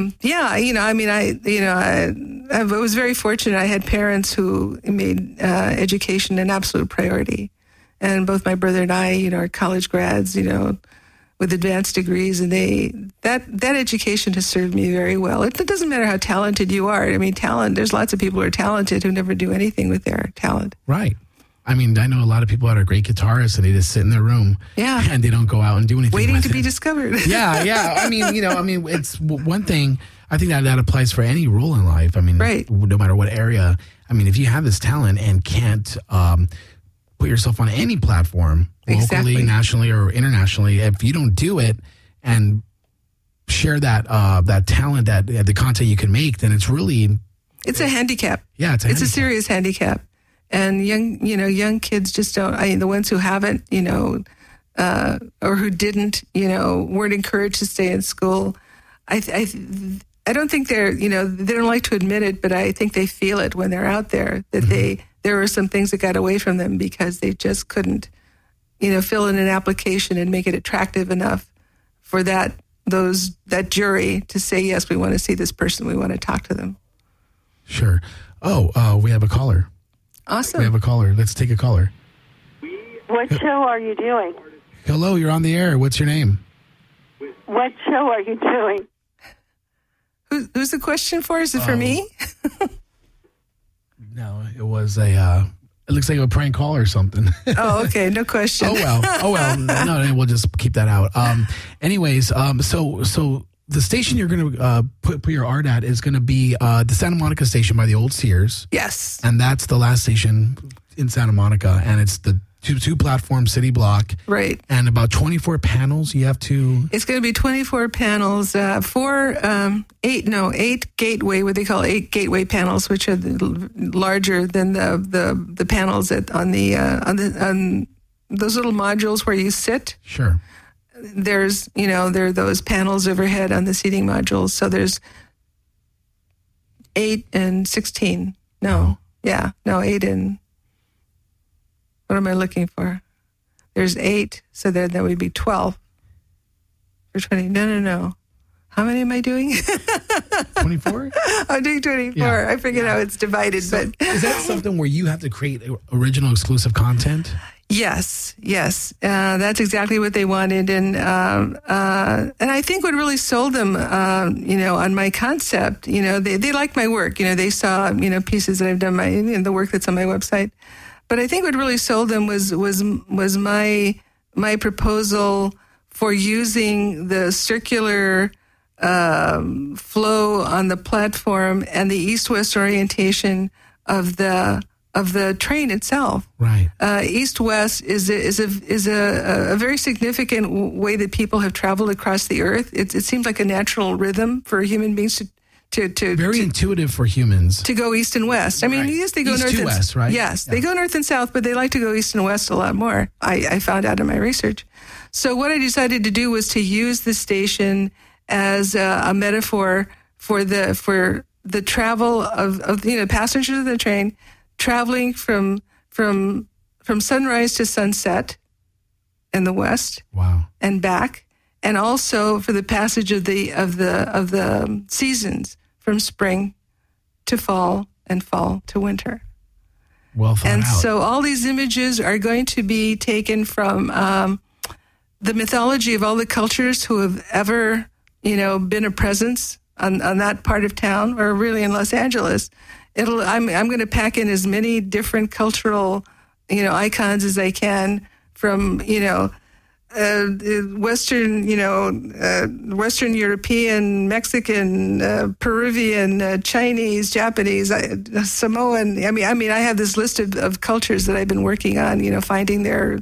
I was very fortunate. I had parents who made education an absolute priority. And both my brother and I, are college grads, with advanced degrees. And that education has served me very well. It doesn't matter how talented you are. I mean, there's lots of people who are talented who never do anything with their talent. Right. I mean, I know a lot of people that are great guitarists and they just sit in their room and they don't go out and do anything. Waiting to be discovered. Yeah. I mean, it's one thing. I think that applies for any role in life. I mean, right. No matter what area. I mean, if you have this talent and can't put yourself on any platform, locally, nationally, or internationally, if you don't do it and share that talent, that the content you can make, then it's a handicap. Yeah, it's a serious handicap. And young kids just don't. The ones who haven't, or who didn't, weren't encouraged to stay in school. I don't think they don't like to admit it, but I think they feel it when they're out there that there were some things that got away from them because they just couldn't, fill in an application and make it attractive enough for that jury to say, yes, we want to see this person, we want to talk to them. Sure. Oh, we have a caller. Awesome. We have a caller. Let's take a caller. What show are you doing? Hello, you're on the air. What's your name? What show are you doing? Who's the question for? Is it for me? No, it was it looks like a prank call or something. Oh, okay. No question. Oh, well. No, we'll just keep that out. Anyways, so the station you're going to put your art at is going to be the Santa Monica station by the old Sears. Yes. And that's the last station in Santa Monica. And it's the two-platform city block. Right. And about 24 panels you have to... It's going to be 24 panels, 8 gateway, what they call 8 gateway panels, which are larger than the panels on those little modules where you sit. Sure. There are those panels overhead on the seating modules. So there's 8 and 16. No. Yeah. No, 8 and... What am I looking for? There's 8. So there would be 12. For 20. No. How many am I doing? 24? I'm doing 24. Yeah. I forget how it's divided. But is that something where you have to create original exclusive content? Yes. That's exactly what they wanted. And I think what really sold them, on my concept, they liked my work. They saw, pieces that I've done, the work that's on my website. But I think what really sold them was my proposal for using the circular flow on the platform and the east-west orientation of the train itself. Right. East-west is a very significant way that people have traveled across the earth. It seems like a natural rhythm for human beings to very intuitive for humans to go east and west. I mean, right. Yes, they go east north to and west, right? Yes, they go north and south, but they like to go east and west a lot more. I found out in my research. So what I decided to do was to use the station as a metaphor for the travel of passengers of the train traveling from sunrise to sunset in the west. Wow. And back, and also for the passage of the seasons from spring to fall and fall to winter. Well thought and out. so all these images are going to be taken from the mythology of all the cultures who have ever, been a presence on that part of town, or really in Los Angeles. I'm going to pack in as many different cultural, icons as I can from, Western, Western European, Mexican, Peruvian, Chinese, Japanese, Samoan. I mean, I have this list of cultures that I've been working on, finding their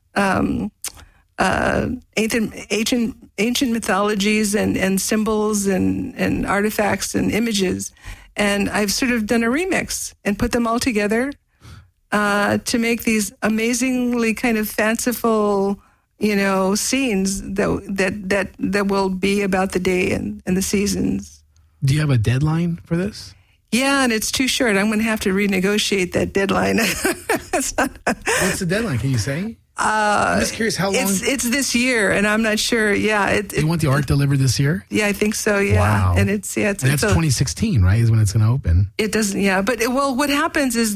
ancient mythologies and symbols and artifacts and images. And I've sort of done a remix and put them all together to make these amazingly kind of fanciful, scenes that will be about the day and the seasons. Do you have a deadline for this? Yeah, and it's too short. I'm going to have to renegotiate that deadline. What's the deadline? Can you say? I'm just curious how long. It's this year, and I'm not sure. Yeah, you want the art delivered this year? Yeah, I think so. Yeah, wow. And that's 2016, right? Is when it's going to open. It doesn't. Yeah, but what happens is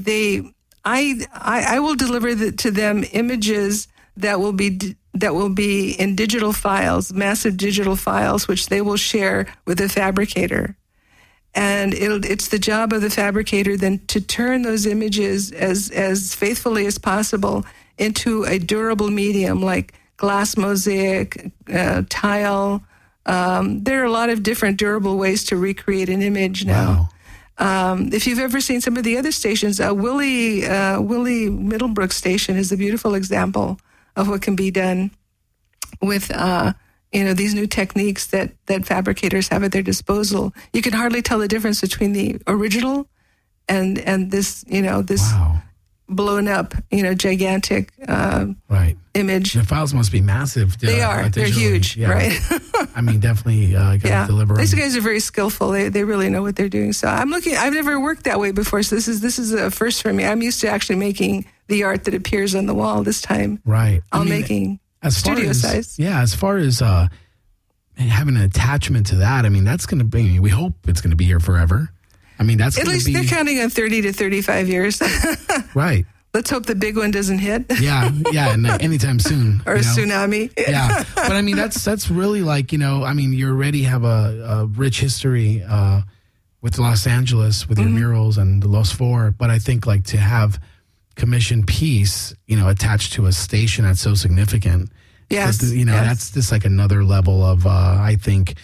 I will deliver to them images that will be in digital files, massive digital files, which they will share with the fabricator. And it's the job of the fabricator then to turn those images as faithfully as possible into a durable medium like glass mosaic, tile. There are a lot of different durable ways to recreate an image now. Wow. If you've ever seen some of the other stations, Willie Middlebrook Station is a beautiful example of what can be done with these new techniques that fabricators have at their disposal. You can hardly tell the difference between the original and this wow. blown up gigantic right. image. The files must be massive. They are. They're huge, yeah. right? I mean, definitely got to deliver them. These guys are very skillful. They really know what they're doing. So I've never worked that way before. So this is a first for me. I'm used to actually making the art that appears on the wall. This time, right? I'm making studio size. Yeah, as far as having an attachment to that, I mean, that's going to be. We hope it's going to be here forever. I mean, that's at least they're counting on 30 to 35 years. Right. Let's hope the big one doesn't hit. Yeah, and anytime soon. Or a tsunami. Yeah, but I mean, that's really like, I mean, you already have a rich history with Los Angeles, with your murals and the Los Four, but I think like to have commission piece, attached to a station that's so significant. Yes. That's just like another level of, I think,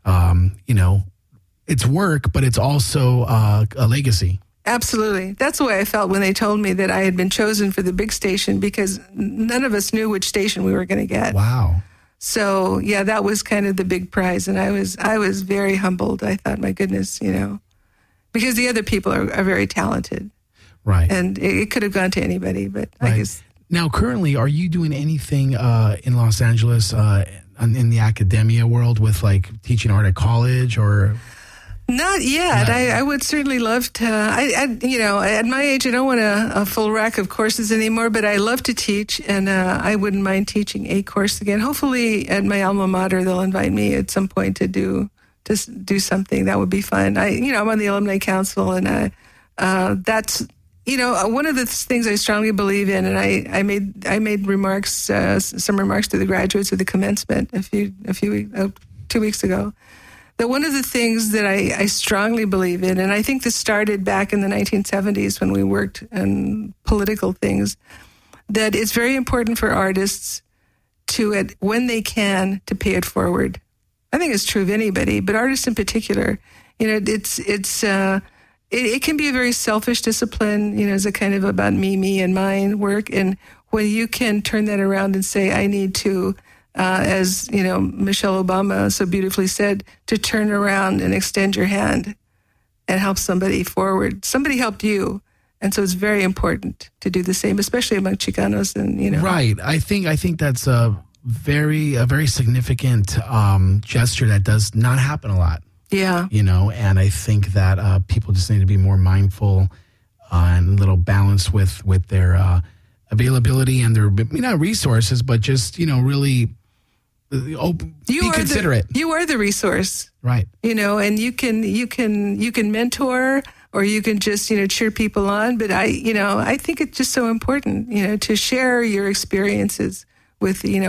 it's work, but it's also a legacy. Absolutely. That's the way I felt when they told me that I had been chosen for the big station, because none of us knew which station we were going to get. Wow. So, yeah, that was kind of the big prize. And I was very humbled. I thought, my goodness, because the other people are very talented. Right. And it could have gone to anybody, but right. I guess. Now, currently, are you doing anything in Los Angeles in the academia world with like teaching art at college or? Not yet. I would certainly love to. At my age, I don't want a full rack of courses anymore, but I love to teach, and I wouldn't mind teaching a course again. Hopefully, at my alma mater, they'll invite me at some point to do something. That would be fun. I'm on the alumni council, and that's one of the things I strongly believe in. And I made remarks, some remarks to the graduates of the commencement 2 weeks ago. That one of the things that I strongly believe in, and I think this started back in the 1970s when we worked on political things, that it's very important for artists to, when they can, to pay it forward. I think it's true of anybody, but artists in particular. It can be a very selfish discipline. It's a kind of about me, and mine work. And when you can turn that around and say, I need to. As Michelle Obama so beautifully said, to turn around and extend your hand and help somebody forward. Somebody helped you, and so it's very important to do the same, especially among Chicanos. And right. I think that's a very significant gesture that does not happen a lot. Yeah. And I think that people just need to be more mindful and a little balance with their availability and their not resources, but just really be considerate. You are the resource, right? And you can mentor, or you can just cheer people on. But I think it's just so important to share your experiences with a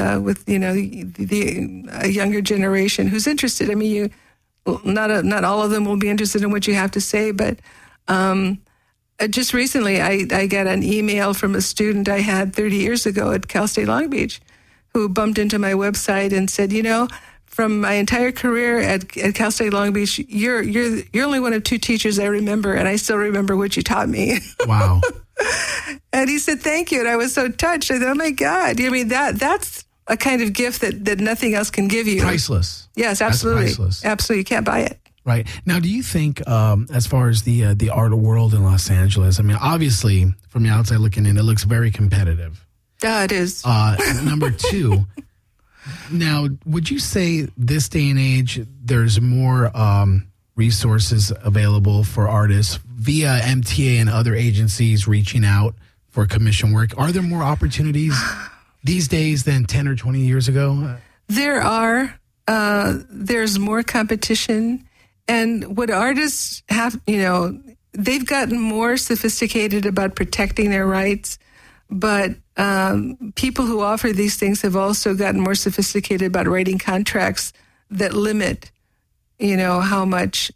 younger generation who's interested. I mean, not all of them will be interested in what you have to say, but just recently I got an email from a student I had 30 years ago at Cal State Long Beach who bumped into my website and said, from my entire career at Cal State Long Beach, you're only one of two teachers I remember, and I still remember what you taught me. Wow. And he said, thank you. And I was so touched. I thought, oh my God. I mean, that's a kind of gift that nothing else can give you. Priceless. Yes, absolutely. That's priceless. Absolutely. You can't buy it. Right. Now, do you think, as far as the art world in Los Angeles, I mean, obviously, from the outside looking in, it looks very competitive. Yeah, it is. Number two, now, would you say this day and age, there's more resources available for artists via MTA and other agencies reaching out for commission work? Are there more opportunities these days than 10 or 20 years ago? There are. There's more competition. And what artists have, they've gotten more sophisticated about protecting their rights. But people who offer these things have also gotten more sophisticated about writing contracts that limit, how much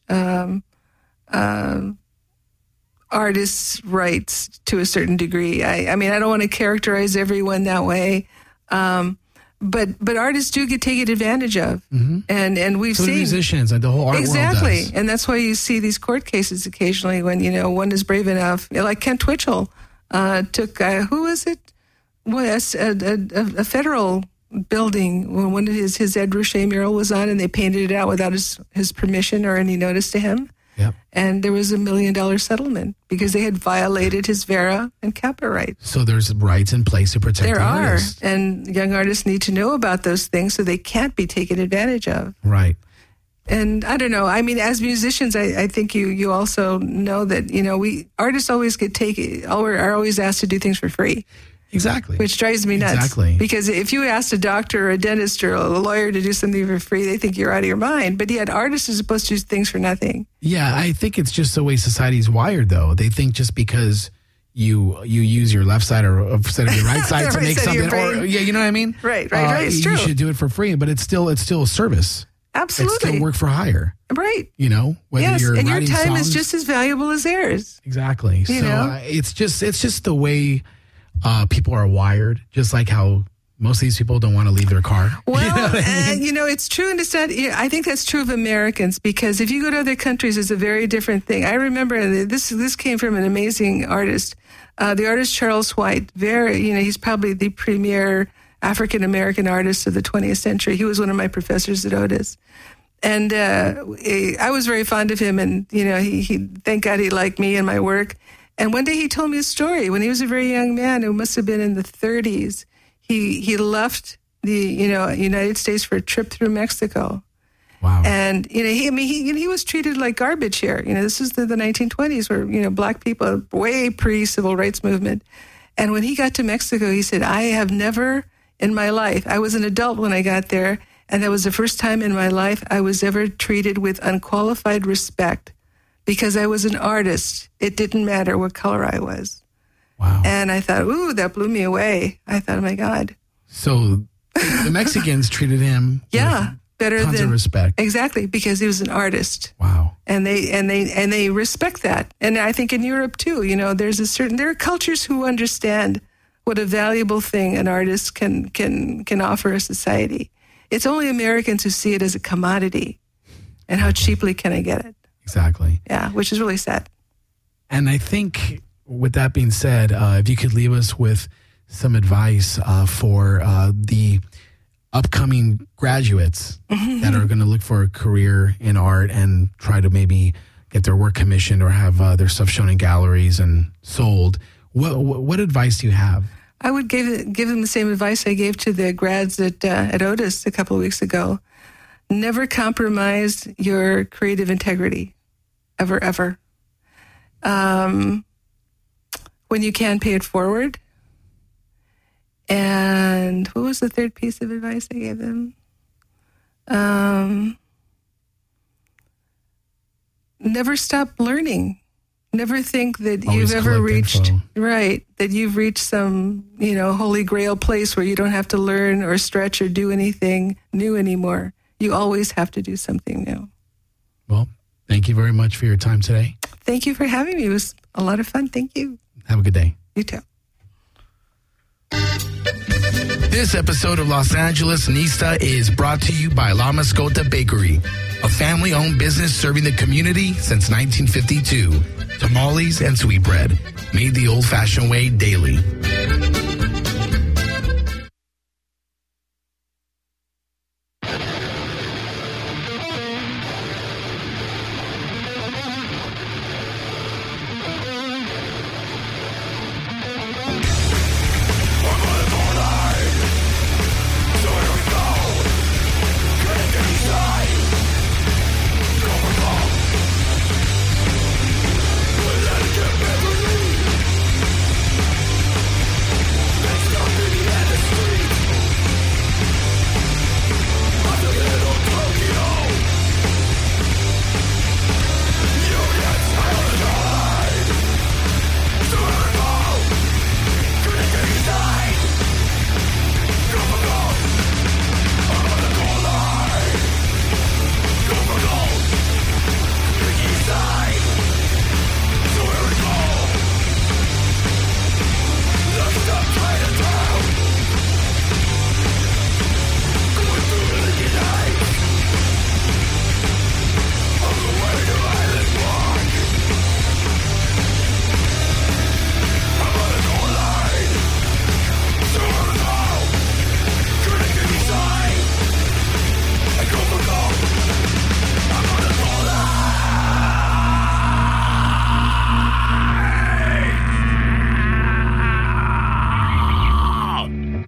artists' rights to a certain degree. I mean, I don't want to characterize everyone that way, but artists do get taken advantage of, and we've seen musicians and the whole art exactly, world does. And that's why you see these court cases occasionally when one is brave enough, like Kent Twitchell. Took who was it? A federal building when one of his Ed Ruscha mural was on, and they painted it out without his permission or any notice to him. Yep. And there was $1 million settlement because they had violated his Vera and Kappa rights. So there's rights in place to protect there the artist. Are, and young artists need to know about those things so they can't be taken advantage of. Right. And I don't know. I mean, as musicians, I think you also know that we artists always are always asked to do things for free. Exactly. Which drives me nuts. Exactly. Because if you ask a doctor or a dentist or a lawyer to do something for free, they think you're out of your mind. But yet, artists are supposed to do things for nothing. Yeah, I think it's just the way society's wired. Though they think just because you use your left side or instead of your right side to make something, or you know what I mean? Right. It's true. You should do it for free, but it's still a service. Absolutely. It's still work for hire. Right. Whether yes, you're and your writing time songs, is just as valuable as theirs. Exactly. It's just the way people are wired, just like how most of these people don't want to leave their car. Well, it's true, and it's not. I think that's true of Americans, because if you go to other countries, it's a very different thing. I remember this came from an amazing artist, the artist Charles White. He's probably the premier African-American artist of the 20th century. He was one of my professors at Otis. And I was very fond of him, and, he thank God he liked me and my work. And one day he told me a story. When he was a very young man, who must have been in the 30s, he left the, United States for a trip through Mexico. Wow. And, he was treated like garbage here. This is the 1920s where, black people, way pre-civil rights movement. And when he got to Mexico, he said, I have never in my life, I was an adult when I got there, and that was the first time in my life I was ever treated with unqualified respect because I was an artist. It didn't matter what color I was. Wow. And I thought, ooh, that blew me away. I thought, oh my God. So the Mexicans treated him better tons than of respect. Exactly, because he was an artist. Wow. And they respect that. And I think in Europe too, there are cultures who understand what a valuable thing an artist can offer a society. It's only Americans who see it as a commodity. And how cheaply can I get it? Exactly. Yeah, which is really sad. And I think with that being said, if you could leave us with some advice for the upcoming graduates that are going to look for a career in art and try to maybe get their work commissioned or have their stuff shown in galleries and sold, what advice do you have? I would give them the same advice I gave to the grads at Otis a couple of weeks ago. Never compromise your creative integrity, ever, ever. when you can, pay it forward. And what was the third piece of advice I gave them? Never stop learning. Never think that Always you've ever reached info. right, that you've reached some, holy grail place where you don't have to learn or stretch or do anything new anymore. You always have to do something new. Well, thank you very much for your time today. Thank you for having me. It was a lot of fun. Thank you. Have a good day. You too. This episode of Los Angeles Nista is brought to you by La Mascota Bakery, a family-owned business serving the community since 1952. Tamales and sweetbread, made the old-fashioned way daily.